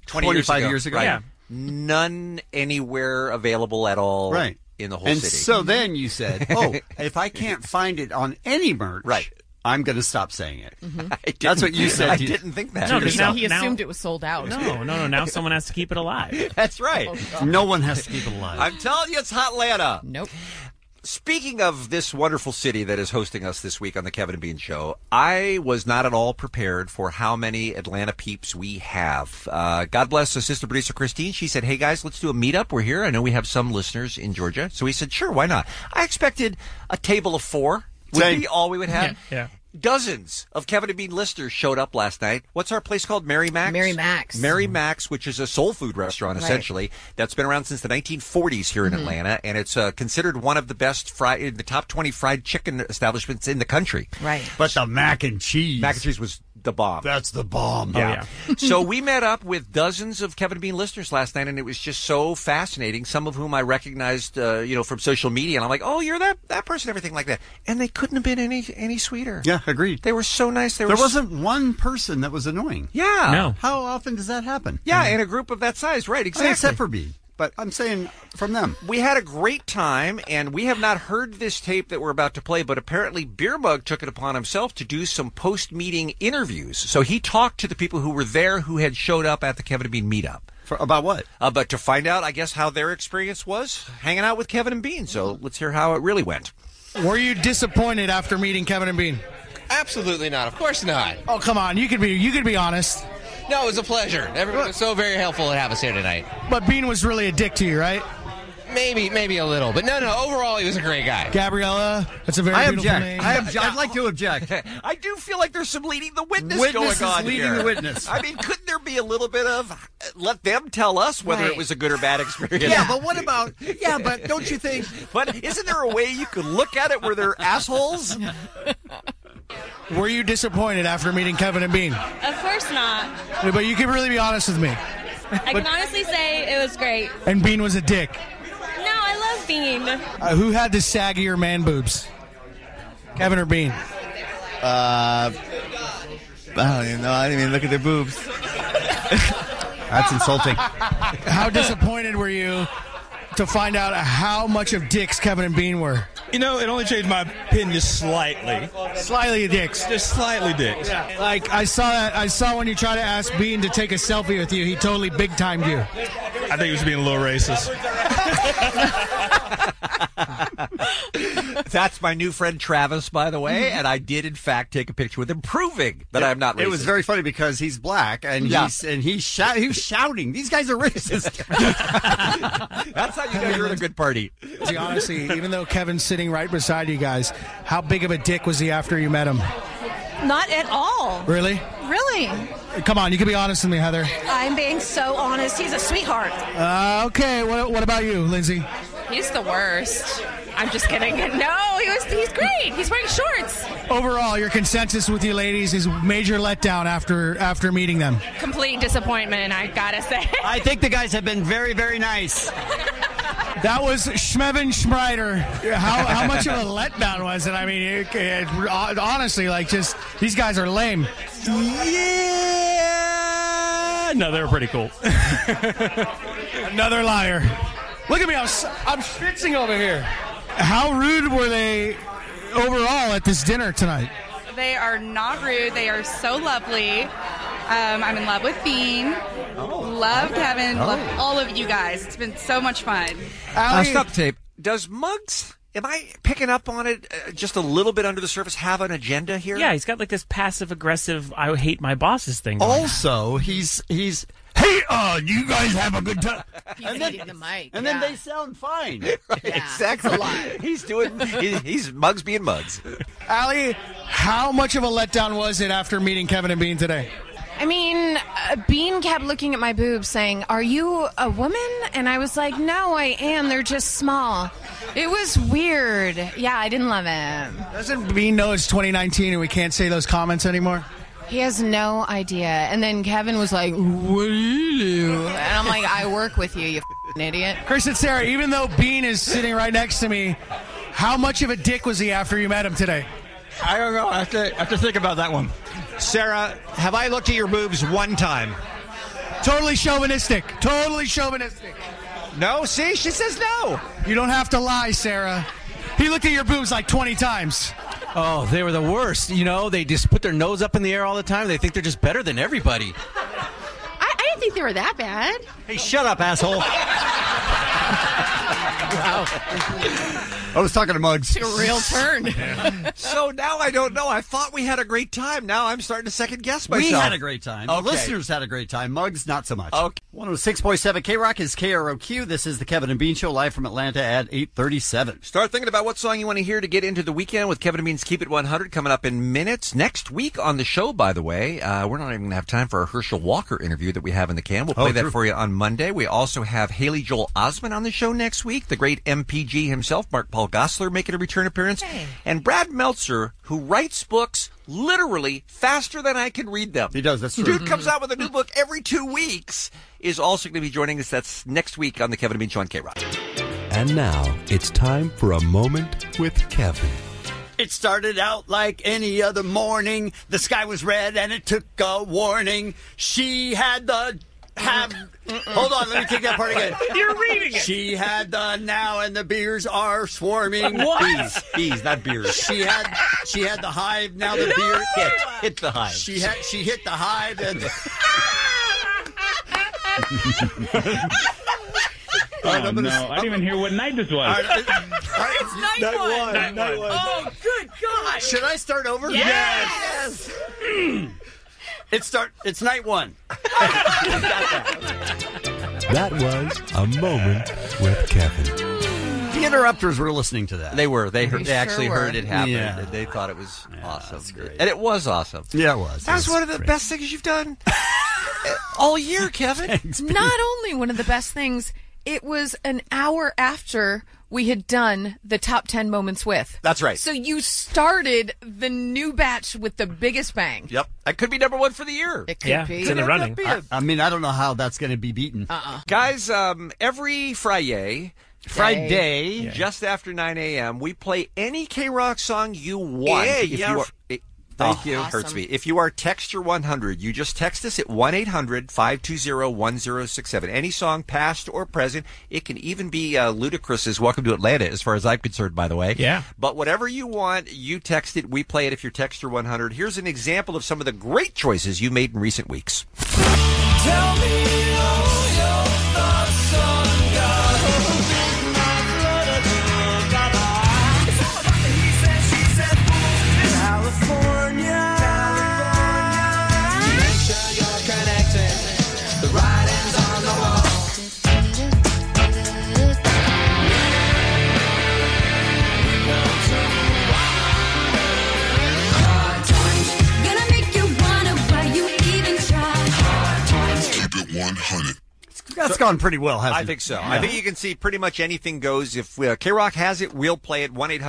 25 years ago. Right? Yeah. None anywhere available at all in the whole city. And so then you said, if I can't find it on any merch, I'm going to stop saying it. That's what you said. I didn't think that. No, because he assumed it was sold out. No. Now someone has to keep it alive. That's right. No one has to keep it alive. I'm telling you, it's Hotlanta. Nope. Speaking of this wonderful city that is hosting us this week on the Kevin and Bean Show, I was not at all prepared for how many Atlanta peeps we have. God bless assistant producer Christine. She said, hey, guys, let's do a meetup. We're here. I know we have some listeners in Georgia. So we said, sure, why not? I expected a table of 4. Would be all we would have. Yeah. Dozens of Kevin and Bean listeners showed up last night. What's our place called? Mary Mac's? Mary Mac's, which is a soul food restaurant, essentially, that's been around since the 1940s here in Atlanta, and it's considered one of the best the top 20 fried chicken establishments in the country. Right. But the mac and cheese. Mac and cheese was the bomb. That's the bomb. Yeah. So we met up with dozens of Kevin and Bean listeners last night, and it was just so fascinating, some of whom I recognized, from social media, and I'm like, oh, you're that person, everything like that. And they couldn't have been any sweeter. Yeah, agreed. They were so nice. There wasn't one person that was annoying. Yeah. No. How often does that happen? Yeah, in a group of that size, right, exactly. Except for Bean. But I'm saying from them. We had a great time, and we have not heard this tape that we're about to play, but apparently Beer Mug took it upon himself to do some post-meeting interviews. So he talked to the people who were there who had showed up at the Kevin and Bean meetup. About what? But to find out, I guess, how their experience was hanging out with Kevin and Bean. So let's hear how it really went. Were you disappointed after meeting Kevin and Bean? Absolutely not. Of course not. Oh, come on. You could be honest. No, it was a pleasure. Everyone was so very helpful to have us here tonight. But Bean was really a dick to you, right? Maybe a little. But no, overall, he was a great guy. Gabriella, that's a very beautiful name. I'd like to object. I do feel like there's some leading the witness going on is leading here. the witness. I mean, couldn't there be a little bit of let them tell us whether it was a good or bad experience? Yeah, but what about... Yeah, but don't you think... But isn't there a way you could look at it where they're assholes? Were you disappointed after meeting Kevin and Bean? Of course not. But you can really be honest with me. I can honestly say it was great. And Bean was a dick. No, I love Bean. Who had the saggier man boobs? Kevin or Bean? I don't even know. I didn't even look at their boobs. That's insulting. How disappointed were you to find out how much of dicks Kevin and Bean were? You know, it only changed my opinion slightly. Slightly dicks. Just slightly dicks. Yeah. Like, I saw when you tried to ask Bean to take a selfie with you, he totally big-timed you. I think he was being a little racist. That's my new friend Travis, by the way, and I did, in fact, take a picture with him, proving that I'm not racist. It was very funny because he's black, and he was shouting, these guys are racist. That's how you know you're in a good party. See, honestly, even though Kevin's sitting right beside you guys, how big of a dick was he after you met him? Not at all. Really? Really? Come on, you can be honest with me, Heather. I'm being so honest. He's a sweetheart. Okay, what about you, Lindsay? He's the worst. I'm just kidding. No, he's great. He's wearing shorts. Overall, your consensus with you ladies is major letdown after meeting them. Complete disappointment, I gotta say. I think the guys have been very, very nice. That was Schmevin Schmreider. How much of a letdown was it? I mean, honestly, like, just these guys are lame. Yeah. No, they were pretty cool. Another liar. Look at me. I'm schwitzing over here. How rude were they overall at this dinner tonight? They are not rude. They are so lovely. I'm in love with Bean. Love Kevin. Love all of you guys. It's been so much fun. Stop the tape. Does Muggs, am I picking up on it just a little bit under the surface, have an agenda here? Yeah, he's got like this passive-aggressive, I hate my bosses thing going Also, he's hey, you guys have a good time. He's eating the mic. And then they sound fine. Exactly. He's Muggs being Muggs. Allie, how much of a letdown was it after meeting Kevin and Bean today? I mean, Bean kept looking at my boobs saying, "Are you a woman?" And I was like, "No, I am. They're just small." It was weird. Yeah, I didn't love it. Doesn't Bean know it's 2019 and we can't say those comments anymore? He has no idea. And then Kevin was like, "What do you do?" And I'm like, "I work with you, you f***ing idiot." Chris and Sarah, even though Bean is sitting right next to me, how much of a dick was he after you met him today? I don't know. I have to think about that one. Sarah, have I looked at your boobs one time? Totally chauvinistic. Totally chauvinistic. No? See? She says no. You don't have to lie, Sarah. He looked at your boobs like 20 times. Oh, they were the worst. You know, they just put their nose up in the air all the time. They think they're just better than everybody. I didn't think they were that bad. Hey, shut up, asshole. Wow. I was talking to Muggs. Took a real turn. So now I don't know. I thought we had a great time. Now I'm starting to second guess myself. We had a great time. Okay. The listeners had a great time. Muggs, not so much. Okay. 106.7 K-Rock is KROQ. This is the Kevin and Bean Show live from Atlanta at 8:37. Start thinking about what song you want to hear to get into the weekend with Kevin and Bean's Keep It 100 coming up in minutes. Next week on the show, by the way, we're not even going to have time for our Herschel Walker interview that we have in the can. We'll play that for you on Monday. We also have Haley Joel Osment on the show next week. The great MPG himself, Mark Paul Gosselaar, making a return appearance. Hey. And Brad Meltzer, who writes books literally faster than I can read them. He does, that's true. Dude comes out with a new book every 2 weeks, is also going to be joining us. That's next week on the Kevin and Bean Show on K-Rock. And now it's time for a moment with Kevin. It started out like any other morning. The sky was red and it took a warning. She had the... Hold on, let me take that part again. You're reading it. She had the now and the beers are swarming. What? Bees, not beers. She had the hive, now the beer hit the hive. She hit the hive and Oh, no. I didn't even hear what night this was. It's night one. Night one. Oh, good God. Should I start over? Yes. It's night one. That was a moment with Kevin. The interrupters were listening to that. They were. They actually were. heard it happen. Yeah. They thought it was awesome. That's great. And it was awesome. Yeah, it was. That was one of the best things you've done all year, Kevin. Thanks, Pete. Not only one of the best things, it was an hour after we had done the top 10 moments with. That's right. So you started the new batch with the biggest bang. Yep. That could be number one for the year. It could be. It's in the running. I mean, I don't know how that's going to be beaten. Guys, every Friday, just after 9 a.m., we play any K-Rock song you want. Thank you. Awesome. Hurts me. If you are Texture 100, you just text us at 1-800-520-1067. Any song, past or present. It can even be Ludacris's Welcome to Atlanta, as far as I'm concerned, by the way. Yeah. But whatever you want, you text it. We play it if you're Texture 100. Here's an example of some of the great choices you made in recent weeks. Tell me all your thoughts on God. California. Make sure you're connected. The writing's on the wall. Hard times. Gonna make you wonder why you even try. Hard times. Keep it 100. gone pretty well, hasn't it? I think so. Yeah. I think you can see pretty much anything goes. If K-Rock has it, we'll play it.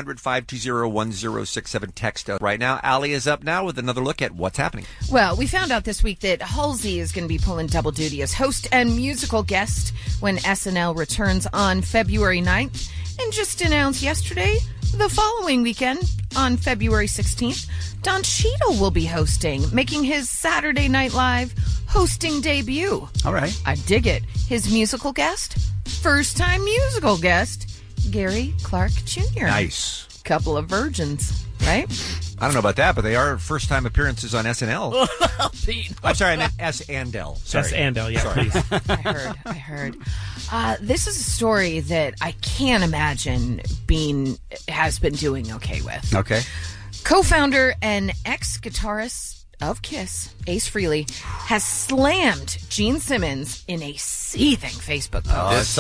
1-800-520-1067. Text right now. Allie is up now with another look at what's happening. Well, we found out this week that Halsey is going to be pulling double duty as host and musical guest when SNL returns on February 9th. And just announced yesterday, the following weekend, on February 16th, Don Cheadle will be hosting, making his Saturday Night Live hosting debut. All right. I dig it. His musical guest, first-time musical guest, Gary Clark Jr. Nice. Couple of virgins, right? I don't know about that, but they are first-time appearances on SNL. I'm sorry, I meant S&L. Sorry. S&L, yeah, Sorry. please. I heard. This is a story that I can't imagine Bean has been doing okay with. Okay. Co-founder and ex-guitarist of Kiss, Ace Frehley, has slammed Gene Simmons in a seething Facebook post.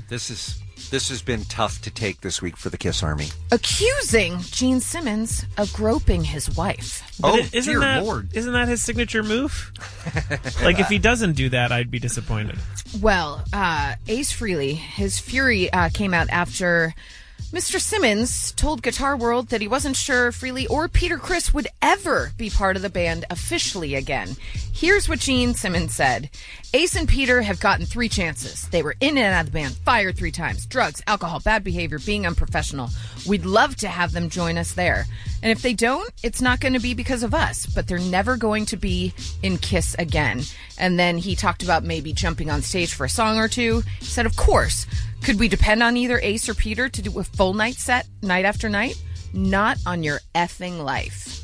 This has been tough to take this week for the Kiss Army. Accusing Gene Simmons of groping his wife. But isn't that his signature move? Like, if he doesn't do that, I'd be disappointed. Well, Ace Frehley, his fury came out after Mr. Simmons told Guitar World that he wasn't sure Frehley or Peter Criss would ever be part of the band officially again. Here's what Gene Simmons said. Ace and Peter have gotten 3 chances. They were in and out of the band, fired 3 times. Drugs, alcohol, bad behavior, being unprofessional. We'd love to have them join us there. And if they don't, it's not going to be because of us, but they're never going to be in Kiss again. And then he talked about maybe jumping on stage for a song or two. He said, of course. Could we depend on either Ace or Peter to do a full night set, night after night? Not on your effing life.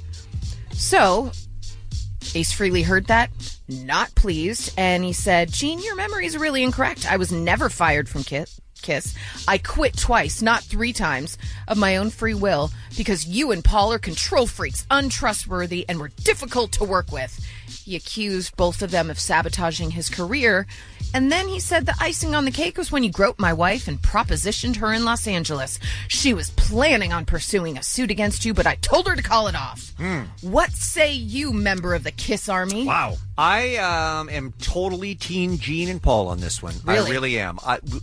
So, Ace Frehley heard that, not pleased, and he said, Gene, your memory is really incorrect. I was never fired from Kiss. I quit twice, not 3 times, of my own free will because you and Paul are control freaks, untrustworthy, and were difficult to work with. He accused both of them of sabotaging his career, and then he said the icing on the cake was when he groped my wife and propositioned her in Los Angeles. She was planning on pursuing a suit against you, but I told her to call it off. What say you, member of the Kiss Army? Wow. I am totally Team Gene and Paul on this one. Really? I really am.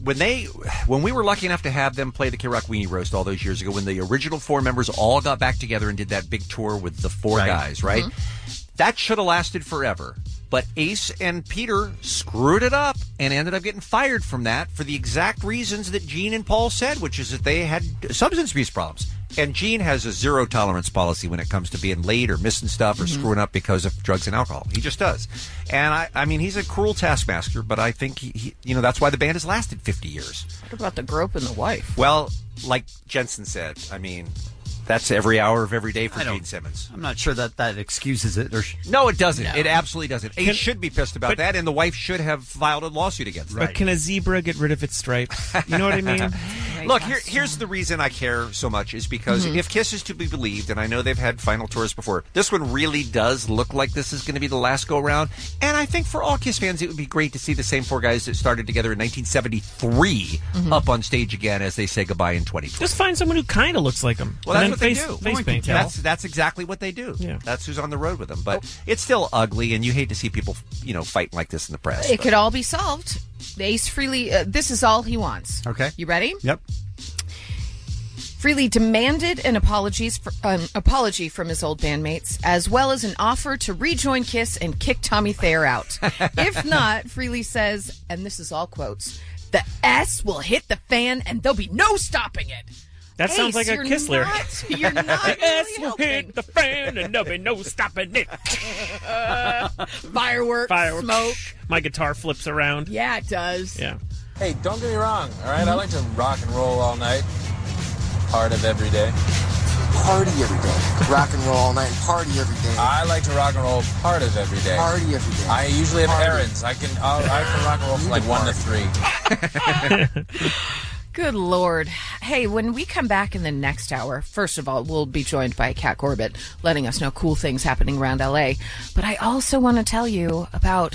When we were lucky enough to have them play the K-Rock Weenie Roast all those years ago, when the original 4 members all got back together and did that big tour with the 4 guys, right? That should have lasted forever. But Ace and Peter screwed it up and ended up getting fired from that for the exact reasons that Gene and Paul said, which is that they had substance abuse problems. And Gene has a zero tolerance policy when it comes to being late or missing stuff or screwing up because of drugs and alcohol. He just does. And I mean, he's a cruel taskmaster, but I think he that's why the band has lasted 50 years. What about the grope and the wife? Well, like Jensen said, I mean, that's every hour of every day for Gene Simmons. I'm not sure that excuses it. No, it doesn't. No. It absolutely doesn't. Ace should be pissed about that, and the wife should have filed a lawsuit against them. But can a zebra get rid of its stripes? You know what I mean? Look, here's the reason I care so much is because if Kiss is to be believed, and I know they've had final tours before, this one really does look like this is going to be the last go-around. And I think for all Kiss fans, it would be great to see the same 4 guys that started together in 1973 up on stage again as they say goodbye in 2020. Just find someone who kind of looks like them. Well, that's what they do. Face paint. That's exactly what they do. Yeah. That's who's on the road with them. But it's still ugly, and you hate to see people, fighting like this in the press. It could all be solved. Ace Frehley, this is all he wants. Okay. You ready? Yep. Frehley demanded an apology from his old bandmates, as well as an offer to rejoin Kiss and kick Tommy Thayer out. If not, Frehley says, and this is all quotes, the S will hit the fan and there'll be no stopping it. That sounds like a Kiss lyric. You're not the really S will hit the fan and there'll be no stopping it. Fireworks, smoke. My guitar flips around. Yeah, it does. Yeah. Hey, don't get me wrong, all right? I like to rock and roll all night. Part of every day. Party every day. Rock and roll all night and party every day. I like to rock and roll part of every day. Party every day. I usually have errands. I can rock and roll from like 1 to 3. Good Lord. Hey, when we come back in the next hour, first of all, we'll be joined by Kat Corbett, letting us know cool things happening around L.A. But I also want to tell you about,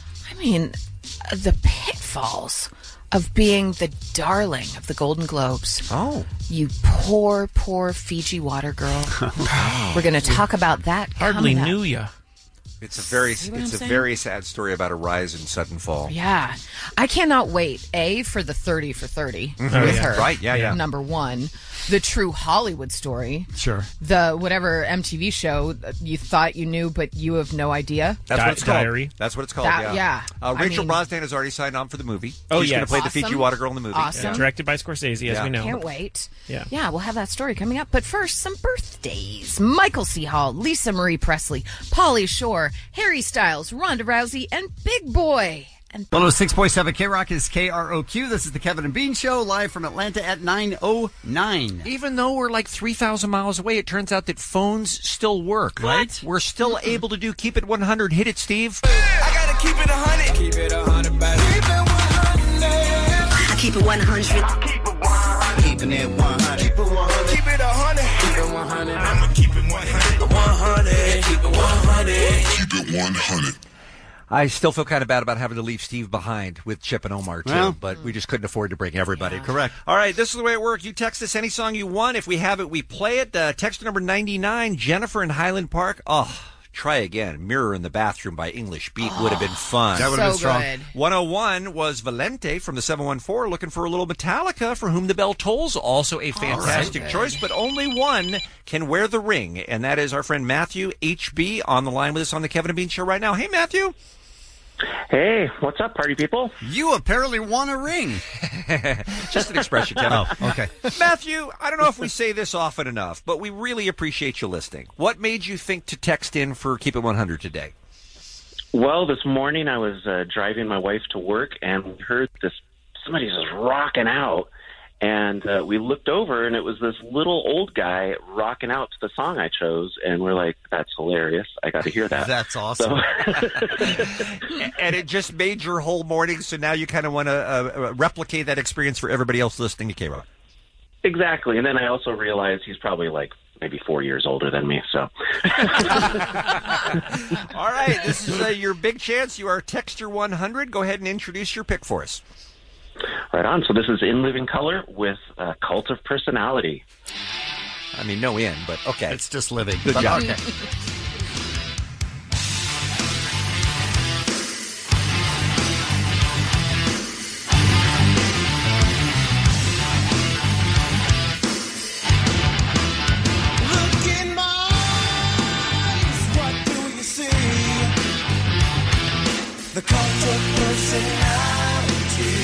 the pitfalls of being the darling of the Golden Globes. Oh. You poor, poor Fiji water girl. We're going to talk about that Hardly coming up. knew ya. It's a very See what I'm saying? very sad story about a rise and sudden fall. Yeah. I cannot wait, for the 30 for 30 Mhm. with Yeah. her. Right, yeah. Number one. The true Hollywood story. Sure. The whatever MTV show you thought you knew, but you have no idea. That's what it's called. Diary. That's what it's called. That- yeah. Rachel I mean- Brosnan has already signed on for the movie. Oh, She's going yes. to play the Awesome. Fiji Water Girl in the movie. Awesome. Yeah. Directed by Scorsese, as we know. Can't wait. Yeah. Yeah, we'll have that story coming up. But first, some birthdays. Michael C. Hall, Lisa Marie Presley, Pauly Shore, Harry Styles, Ronda Rousey, and Big Boy. And 106.7 K-Rock is KROQ. This is the Kevin and Bean Show, live from Atlanta at 9:09. Even though we're like 3,000 miles away, it turns out that phones still work. Right? We're still able to do Keep It 100. Hit it, Steve. I gotta keep it 100. Keep it 100, baby. Keep it 100. I keep it 100. Keeping it 100. Keep it 100. Keep it 100. Keep it 100. I'ma keep it 100. 100. Keep it 100. Keep it 100. I still feel kind of bad about having to leave Steve behind with Chip and Omar, too, Well. but we just couldn't afford to bring everybody. Correct. All right, this is the way it works. You text us any song you want. If we have it, we play it. Text number 99, Jennifer in Highland Park. Oh, try again. Mirror in the Bathroom by English Beat would have been fun. That would have been strong. good. 101 was Valente from the 714, looking for a little Metallica, For Whom the Bell Tolls. Also a fantastic choice, but only one can wear the ring, and that is our friend Matthew HB on the line with us on the Kevin and Bean Show right now. Hey, Matthew. Hey, what's up, party people? You apparently won a ring. Just an expression, Kevin. Oh, okay. Matthew, I don't know if we say this often enough, but we really appreciate you listening. What made you think to text in for Keep It 100 today? Well, this morning I was driving my wife to work, and we heard somebody just rocking out, and we looked over, and it was this little old guy rocking out to the song I chose, and we're like, that's hilarious. I got to hear that. That's awesome. And it just made your whole morning, so now you kind of want to replicate that experience for everybody else listening to K-Rock. Exactly, and then I also realized he's probably like maybe 4 years older than me, so. All right, this is your big chance. You are Texter 100. Go ahead and introduce your pick for us. Right on. So this is In Living Color with Cult of Personality. I mean, no in, but okay. It's just living. Good job. Okay. Look in my eyes, what do you see? The cult of personality.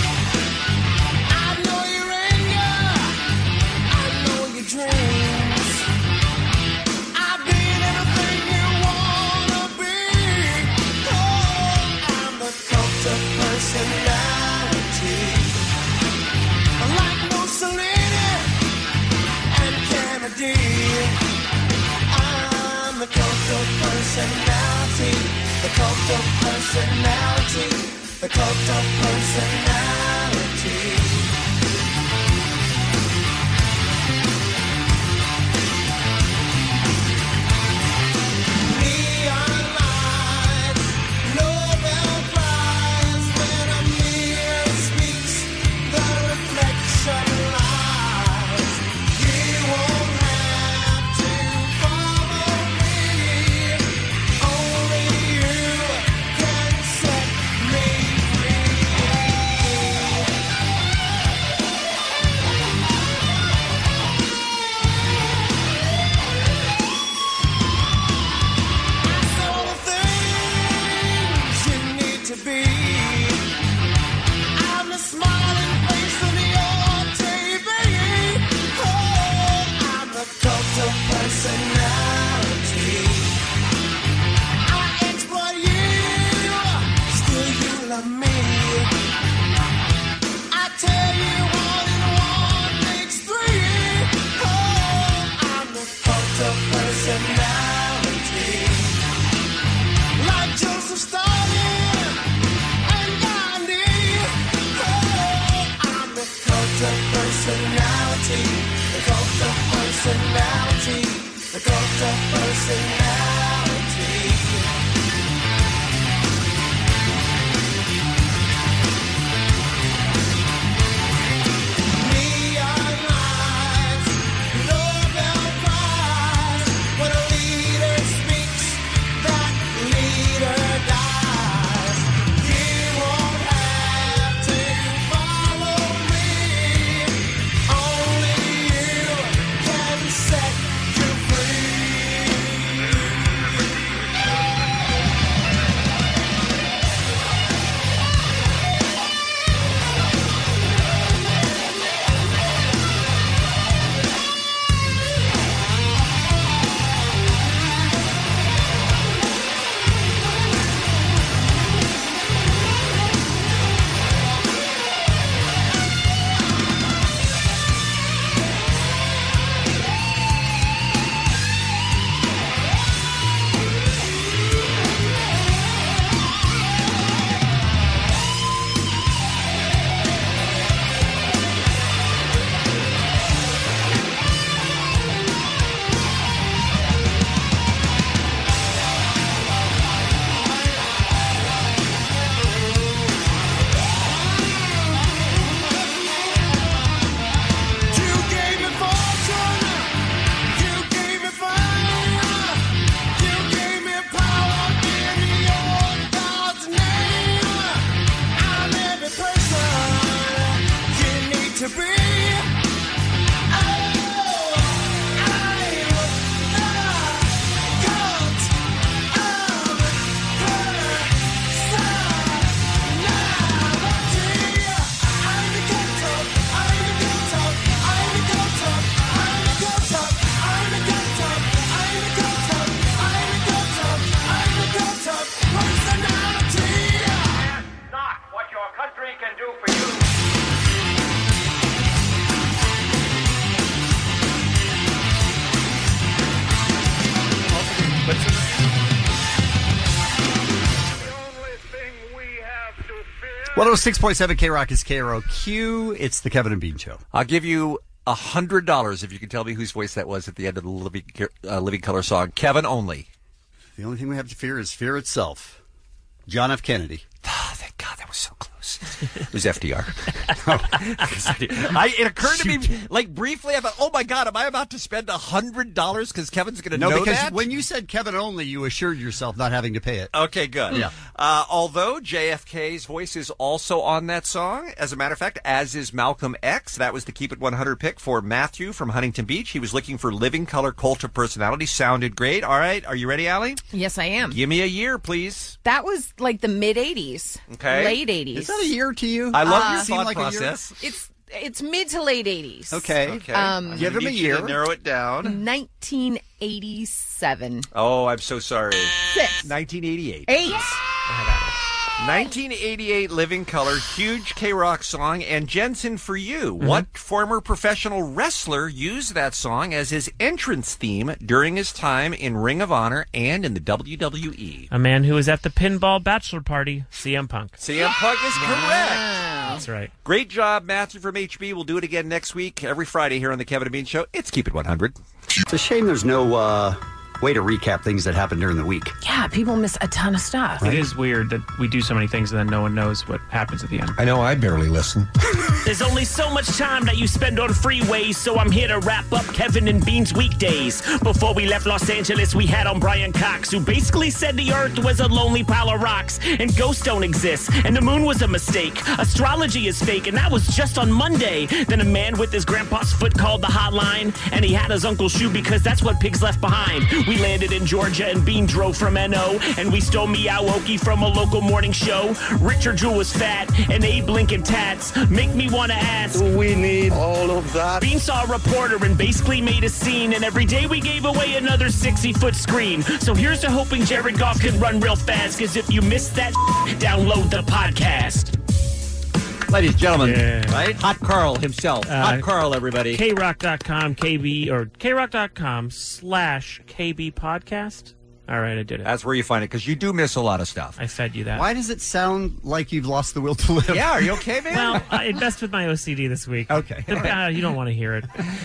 I know your anger, I know your dreams. I've been everything you wanna be. Oh, I'm the cult of personality. Like Mussolini and Kennedy, I'm the cult of personality, the cult of personality, the cult of personality. Neon lights, Nobel Prize, when a mirror speaks, the reflection lies. You won't have to follow me. Only you can set me free. All the things you need to be. I'm the smiling face on your TV. Oh, I'm the cult of personality. I exploit you, still you love me. I tell you 1 and 1 makes 3. Oh, I'm the cult of personality. Like Joseph Stalin and Gandhi. Oh, I'm the cult of personality. The cult of personality. The cult of personality. Neon lights, Nobel Prize. When a leader speaks, that 106.7 K-Rock is KROQ. It's the Kevin and Bean Show. I'll give you $100 if you can tell me whose voice that was at the end of the Living Color song. Kevin only. The only thing we have to fear is fear itself. John F. Kennedy. Oh, thank God, that was so close. It was FDR. It occurred to me, like, briefly, I thought, oh, my God, am I about to spend $100 because Kevin's going to know because that? when you said Kevin only, you assured yourself not having to pay it. Okay, good. Yeah. Although JFK's voice is also on that song, as a matter of fact, as is Malcolm X. That was the Keep It 100 pick for Matthew from Huntington Beach. He was looking for Living Color Cult of Personality. Sounded great. All right. Are you ready, Allie? Yes, I am. Give me a year, please. That was like the mid-'80s. Okay. Late 80s. Is that a year to you? I love your seemed thought process. It's mid to late 80s. Okay. Give him a year. Narrow it down. 1987. Oh, I'm so sorry. 6. 1988. 8. 1988 Living Color, huge K-Rock song. And Jensen, for you, what former professional wrestler used that song as his entrance theme during his time in Ring of Honor and in the WWE? A man who was at the pinball bachelor party, CM Punk. CM Punk is correct. That's right. Great job, Matthew from HB. We'll do it again next week, every Friday here on the Kevin and Bean Show. It's Keep It 100. It's a shame there's no way to recap things that happened during the week. Yeah, people miss a ton of stuff. It is weird that we do so many things and then no one knows what happens at the end. I know I barely listen. There's only so much time that you spend on freeways, so I'm here to wrap up Kevin and Bean's weekdays. Before we left Los Angeles, we had on Brian Cox, who basically said the Earth was a lonely pile of rocks, and ghosts don't exist, and the moon was a mistake. Astrology is fake, and that was just on Monday. Then a man with his grandpa's foot called the hotline, and he had his uncle's shoe because that's what pigs left behind. We landed in Georgia, and Bean drove from NO, and we stole Meowoki from a local morning show. Richard Jewell was fat, and Abe Lincoln tats make me want to ask, Do we need all of that? Bean saw a reporter and basically made a scene, and every day we gave away another 60-foot screen. So here's to hoping Jared Goff can run real fast, because if you missed that, download the podcast. Ladies and gentlemen, right? Hot Carl himself. Hot Carl, everybody. KRock.com, KRock.com/KB podcast. All right, I did it. That's where you find it, because you do miss a lot of stuff. I fed you that. Why does it sound like you've lost the will to live? Yeah, are you okay, man? Well, I messed with my OCD this week. Okay. You don't want to hear it.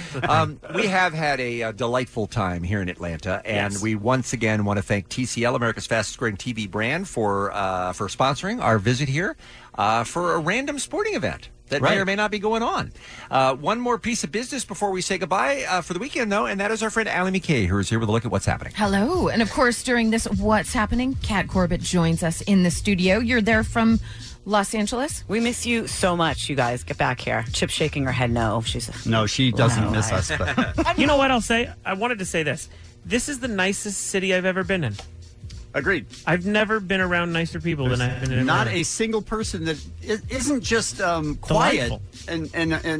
We have had a delightful time here in Atlanta, and we once again want to thank TCL, America's fastest-growing TV brand, for sponsoring our visit here for a random sporting event that may or may not be going on. One more piece of business before we say goodbye for the weekend, though, and that is our friend Allie McKay, who is here with a look at what's happening. Hello. And, of course, during this What's Happening, Kat Corbett joins us in the studio. You're there from Los Angeles? We miss you so much, you guys. Get back here. Chip's shaking her head no. No, she doesn't miss us. But. You know what I'll say? I wanted to say this. This is the nicest city I've ever been in. Agreed. I've never been around nicer people than I've been in. Not a single person that isn't just quiet and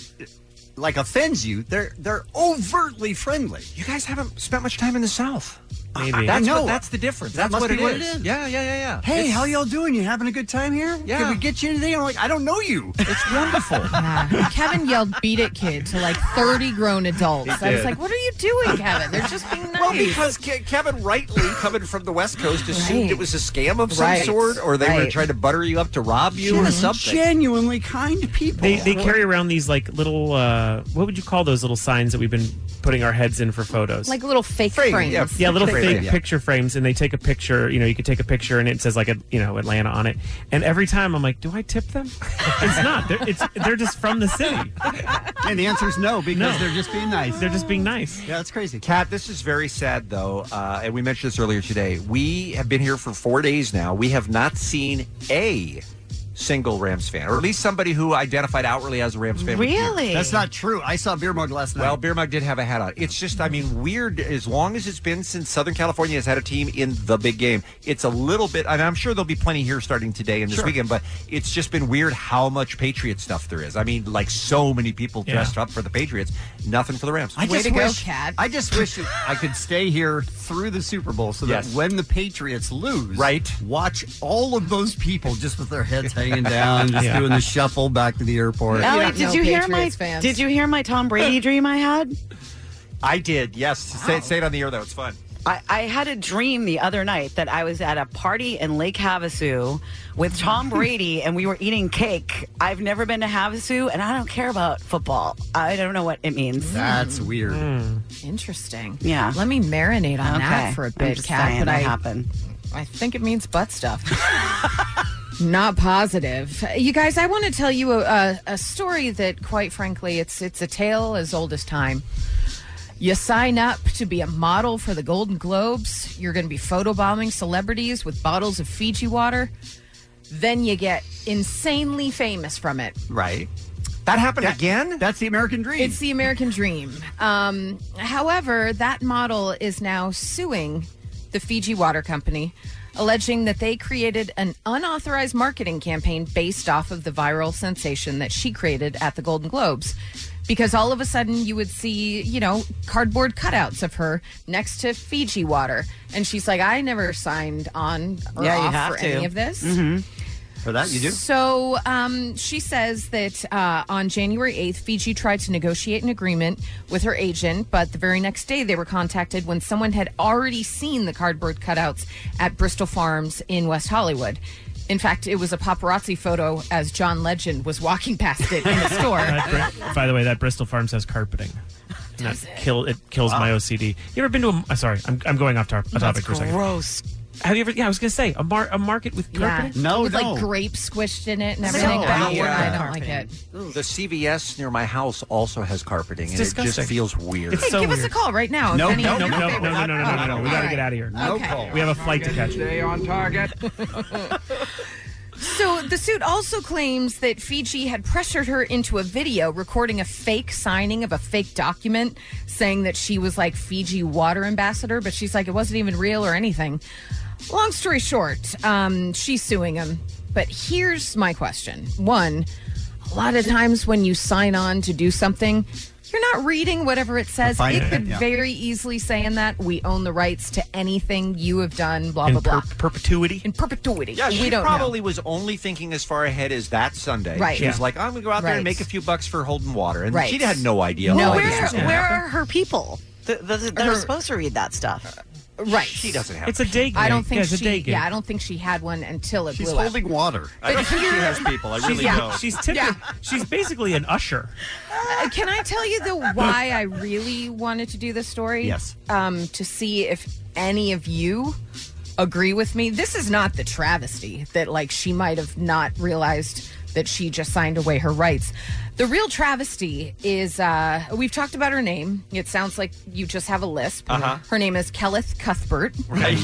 like offends you. They're overtly friendly. You guys haven't spent much time in the South. Maybe. That's the difference. That That's must be what it is. Yeah. Hey, how y'all doing? You having a good time here? Yeah. Can we get you anything? I'm like, I don't know you. It's wonderful. Kevin yelled "beat it, kid" to like 30 grown adults. He I was did. like, what are you doing, Kevin? They're just being nice. Well, because Kevin, rightly coming from the West Coast, assumed it was a scam of some sort, or they were trying to butter you up to rob you or something. Genuinely kind people. They carry around these like little, what would you call those little signs that we've been putting our heads in for photos? Like little fake frames. Yeah, little fake picture frames, and they take a picture. You know, you could take a picture, and it says like Atlanta on it. And every time I'm like, do I tip them? It's not. They're just from the city. And the answer is no, because they're just being nice. They're just being nice. Yeah, that's crazy. Kat, this is very sad, though, and we mentioned this earlier today. We have been here for 4 days now. We have not seen a single Rams fan, or at least somebody who identified outwardly as a Rams fan. Really? That's not true. I saw Beer Mug last night. Well, Beer Mug did have a hat on. It's just, I mean, weird. As long as it's been since Southern California has had a team in the big game, it's a little bit, and I'm sure there'll be plenty here starting today and this weekend, but it's just been weird how much Patriot stuff there is. I mean, like so many people dressed up for the Patriots, nothing for the Rams. I just wish I could stay here through the Super Bowl so that when the Patriots lose, watch all of those people just with their heads hanging down, just doing the shuffle back to the airport. Ellie, did you hear my Tom Brady dream I had? I did, yes. Say it on the air, though. It's fun. I had a dream the other night that I was at a party in Lake Havasu with Tom Brady and we were eating cake. I've never been to Havasu and I don't care about football. I don't know what it means. That's weird. Interesting. Yeah. Let me marinate on that for a I'm bit, just Kat. saying But that happened. I think it means butt stuff. Not positive. You guys, I want to tell you a story that, quite frankly, it's a tale as old as time. You sign up to be a model for the Golden Globes. You're going to be photobombing celebrities with bottles of Fiji water. Then you get insanely famous from it. Right. That happened again? That's the American dream. It's the American dream. However, that model is now suing the Fiji Water Company, alleging that they created an unauthorized marketing campaign based off of the viral sensation that she created at the Golden Globes. Because all of a sudden you would see, cardboard cutouts of her next to Fiji water. And she's like, I never signed on or off for any of this. Mm-hmm. For that, you do? So she says that on January 8th, Fiji tried to negotiate an agreement with her agent, but the very next day they were contacted when someone had already seen the cardboard cutouts at Bristol Farms in West Hollywood. In fact, it was a paparazzi photo as John Legend was walking past it in the store. By the way, that Bristol Farms has carpeting. And it kills my OCD. You ever been to sorry, I'm going off topic for a second. Gross. Have you ever? Yeah, I was going to say a market with carpeting. Yeah. With like grapes squished in it and everything. I don't like it. The CVS near my house also has carpeting, and disgusting. It just feels weird. It's Hey, so give weird. us a call right now. No. if We any got of to your favorites- get Okay. out of here. No call. We have a flight to catch. Stay on target. So the suit also claims that Fiji had pressured her into a video recording a fake signing of a fake document saying that she was like Fiji water ambassador, but she's like, it wasn't even real or anything. Long story short, she's suing him. But here's my question. One, a lot of times when you sign on to do something, you're not reading whatever it says. It could very easily say in that, we own the rights to anything you have done, blah, blah, blah. Perpetuity? In perpetuity. Yeah, we she don't probably was only thinking as far ahead as that Sunday. Right. She was like, I'm going to go out there and Right. make a few bucks for holding water. And Right. she had no idea. No all idea. this was gonna Where happen. are her people? They're supposed to read that stuff. Right. She doesn't have It's a day game. I don't think it's a day game. I don't think she had one until it She's blew up. holding water. I don't think she has people. I really don't. She's basically an usher. Can I tell you why I really wanted to do this story? Yes. To see if any of you agree with me. This is not the travesty that she might have not realized that she just signed away her rights. The real travesty is, we've talked about her name. It sounds like you just have a lisp. Uh-huh. Her name is Kelleth Cuthbert. Right.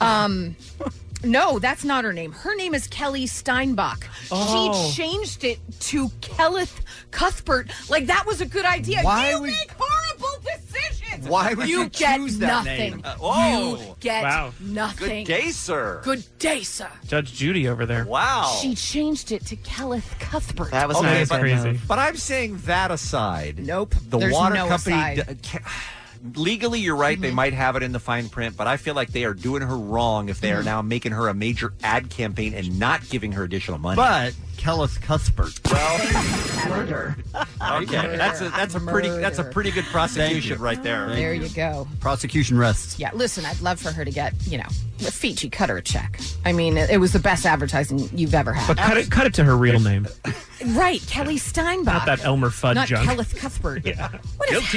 No, that's not her name. Her name is Kelly Steinbach. Oh. She changed it to Kelleth Cuthbert. Like that was a good idea. Why you would- make horrible decisions. Why would you get choose that nothing? name? Oh. You get Wow. nothing. Good day, sir. Good day, sir. Judge Judy over there. Wow. She changed it to Kelleth Cuthbert. That was Okay, nice. but, crazy. but I'm saying that aside. Nope. The There's water no company. aside. Legally, you're right. Mm-hmm. They might have it in the fine print, but I feel like they are doing her wrong if they are now making her a major ad campaign and not giving her additional money. But Kelleth Cuthbert. Murder. Okay, that's a pretty good prosecution right there. There you go. Prosecution rests. Yeah, listen, I'd love for her to get, Fiji cut her a check. I mean, it was the best advertising you've ever had. But cut it to her real name. Right, Kelly Steinbach. Not that Elmer Fudd Not junk. Kelleth Cuthbert. Yeah. What is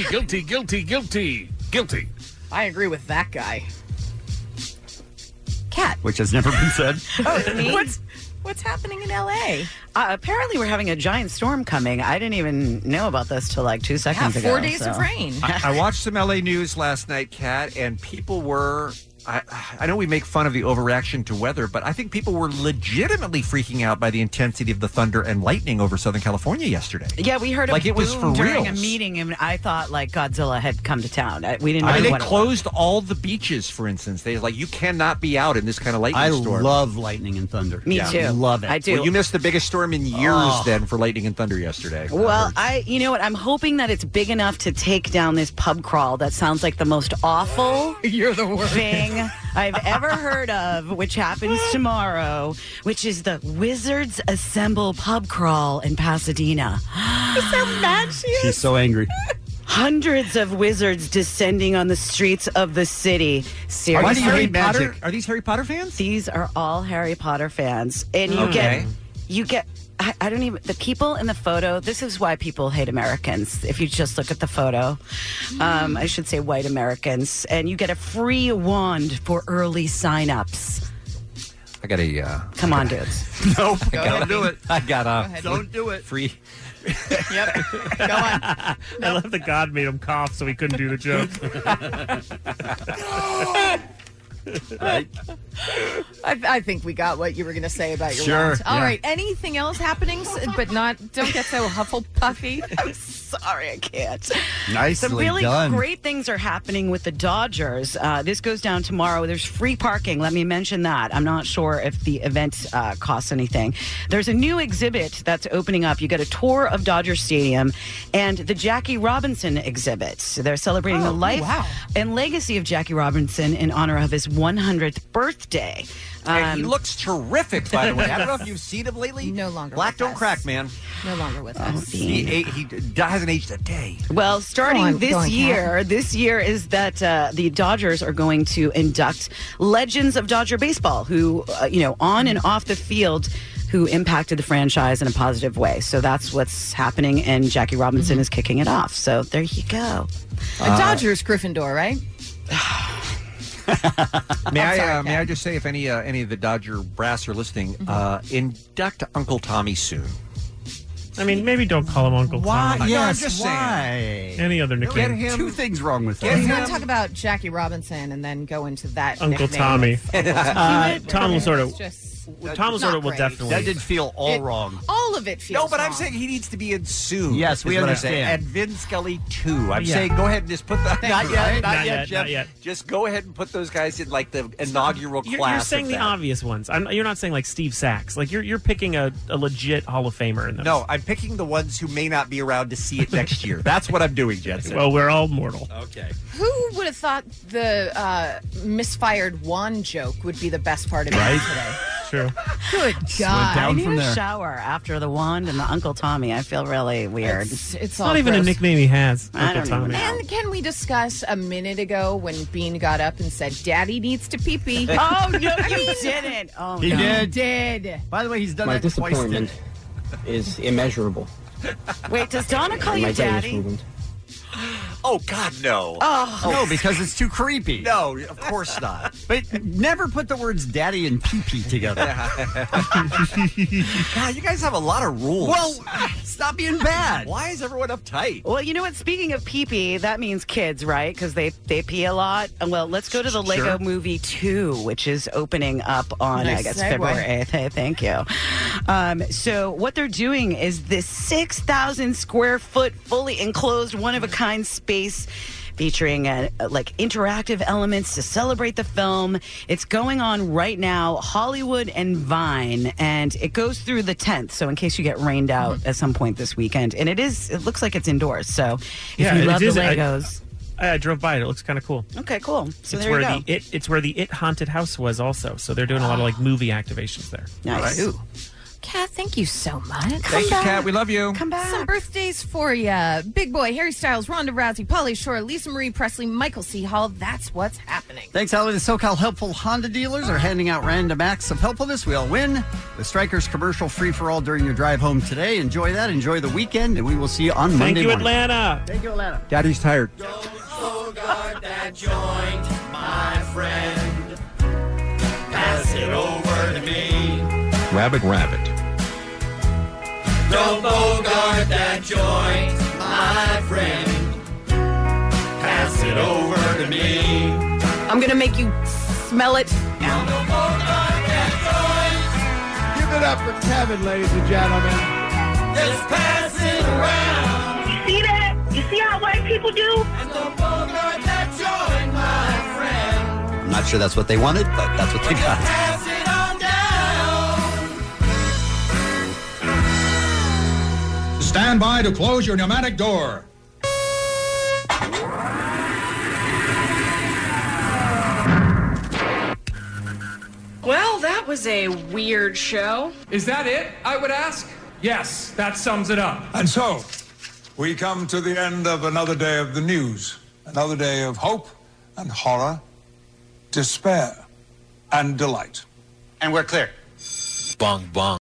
Guilty. I agree with that guy. Cat. Which has never been said. Oh, it's me? What's happening in L.A.? Apparently, we're having a giant storm coming. I didn't even know about this till 2 seconds ago. 4 days of rain. I watched some LA news last night, Kat, and people were. I know we make fun of the overreaction to weather, but I think people were legitimately freaking out by the intensity of the thunder and lightning over Southern California yesterday. Yeah, we heard a Like it was boom for during reals. a meeting, and I thought Godzilla had come to town. We didn't know I mean, they what it was. closed all the beaches, for instance. They you cannot be out in this kind of lightning storm. love lightning and thunder. Me too. Love it. I do. Well, you missed the biggest storm in years then for lightning and thunder yesterday. Well, you know what? I'm hoping that it's big enough to take down this pub crawl that sounds like the most awful You're the worst. thing I've ever heard of, which happens tomorrow, which is the Wizards Assemble pub crawl in Pasadena. Is that mad she is? She's so angry. Hundreds of wizards descending on the streets of the city. Seriously. Why do you hate magic? Are these Harry Potter fans? These are all Harry Potter fans. And you get I don't even, the people in the photo, this is why people hate Americans. If you just look at the photo, I should say white Americans, and you get a free wand for early signups. I got a. Come on, dudes. Nope. Don't do it. I got a. Don't do it. Free. Yep. Go on. I love that God made him cough so he couldn't do the joke. Right. I think we got what you were going to say about your Sure, wand. All yeah. right. Anything else happening? But don't get so Hufflepuffy. I'm sorry, I can't. Nicely Some really done. great things are happening with the Dodgers. This goes down tomorrow. There's free parking. Let me mention that. I'm not sure if the event costs anything. There's a new exhibit that's opening up. You get a tour of Dodger Stadium and the Jackie Robinson exhibit. So they're celebrating the life and legacy of Jackie Robinson in honor of his 100th birthday. And he looks terrific, by the way. I don't know if you've seen him lately. No longer Black with don't us. crack, man. No longer with us. He hasn't aged a day. Well, starting this year is that the Dodgers are going to induct legends of Dodger baseball who, on and off the field, who impacted the franchise in a positive way. So that's what's happening, and Jackie Robinson is kicking it off. So there you go. Dodgers, Gryffindor, right? May I just say, if any of the Dodger brass are listening, induct Uncle Tommy soon. I mean, maybe don't call him Uncle Why? Tommy. Yes, I'm just why? Any other nickname? Get him. Two things wrong with Let's that. not talk about Jackie Robinson and then go into that Uncle nickname Tommy. of Uncle Tommy. Tom Lasorda. It's just Tom not Lasorda will great. definitely. That did feel all wrong. All of it feels No, but I'm wrong. saying he needs to be in soon. Yes, we is what I'm saying. understand. And Vin Scully too. I'm Yeah. saying go ahead and just put the Thank you. not yet, Jeff. not yet. Just go ahead and put those guys in like the inaugural You're class. saying of the that. obvious ones. You're not saying like Steve Sachs. Like you're picking a legit Hall of Famer in those. No, I'm picking the ones who may not be around to see it next year. That's what I'm doing, Jensen. Well, we're all mortal. Okay. Who would have thought the misfired wand joke would be the best part of it today? True. Good God. down I need from a there. shower after the wand and the Uncle Tommy. I feel really weird. It's Not even a nickname he has. I Uncle don't Tommy. even know. And can we discuss a minute ago when Bean got up and said, Daddy needs to pee-pee? Oh, no, you didn't. Oh, He no. did. By the way, he's done My that twice. disappointment is immeasurable. Wait, does Donna call And you my greatest Daddy? movement. Oh God, no. Oh, No, because it's too creepy. No, of course not. But never put the words daddy and pee-pee together. God, you guys have a lot of rules. Well, stop being bad. Why is everyone uptight? well, you know what? Speaking of pee-pee, that means kids, right? Because they pee a lot. Well, let's go to the Lego Movie 2, which is opening up on, Nice I guess, segue. February 8th. Hey, thank you. So what they're doing is this 6,000 square foot, fully enclosed, one-of-a-kind space featuring like interactive elements to celebrate the film. It's going on right now, Hollywood and Vine, and it goes through the 10th. So in case you get rained out at some point this weekend, and it looks like it's indoors. So if Yeah, you it love the is. Legos, I drove by it. It looks kind of cool. okay, cool. So It's there where you go. it's where the It haunted house was also. So they're doing a lot of like movie activations there. Nice. Ooh. Kat, thank you so much. Thank you, Kat. We love you. Come back. Some birthdays for you. Big Boy, Harry Styles, Ronda Rousey, Pauly Shore, Lisa Marie Presley, Michael C. Hall. That's what's happening. Thanks, Holly. The SoCal Helpful Honda dealers are handing out random acts of helpfulness. We all win. The Strikers commercial free-for-all during your drive home today. Enjoy that. Enjoy the weekend, and we will see you on Thank Monday you, morning. Atlanta. Thank you, Atlanta. Daddy's tired. Bogart that joint, my friend. Pass it over to me. Rabbit. Don't bogart that joint, my friend. Pass it over to me. I'm going to make you smell it. Don't bogart that Give it up for Kevin, ladies and gentlemen. joint. Just pass it around. You see that? You see how white people do? And don't bogart that joint, my friend. I'm not sure that's what they wanted, but that's what they got. Pass it on down. Stand by to close your pneumatic door. Well, that was a weird show. Is that it, I would ask? Yes, that sums it up. And so, we come to the end of another day of the news. Another day of hope and horror, despair and delight. And we're clear. Bong bong.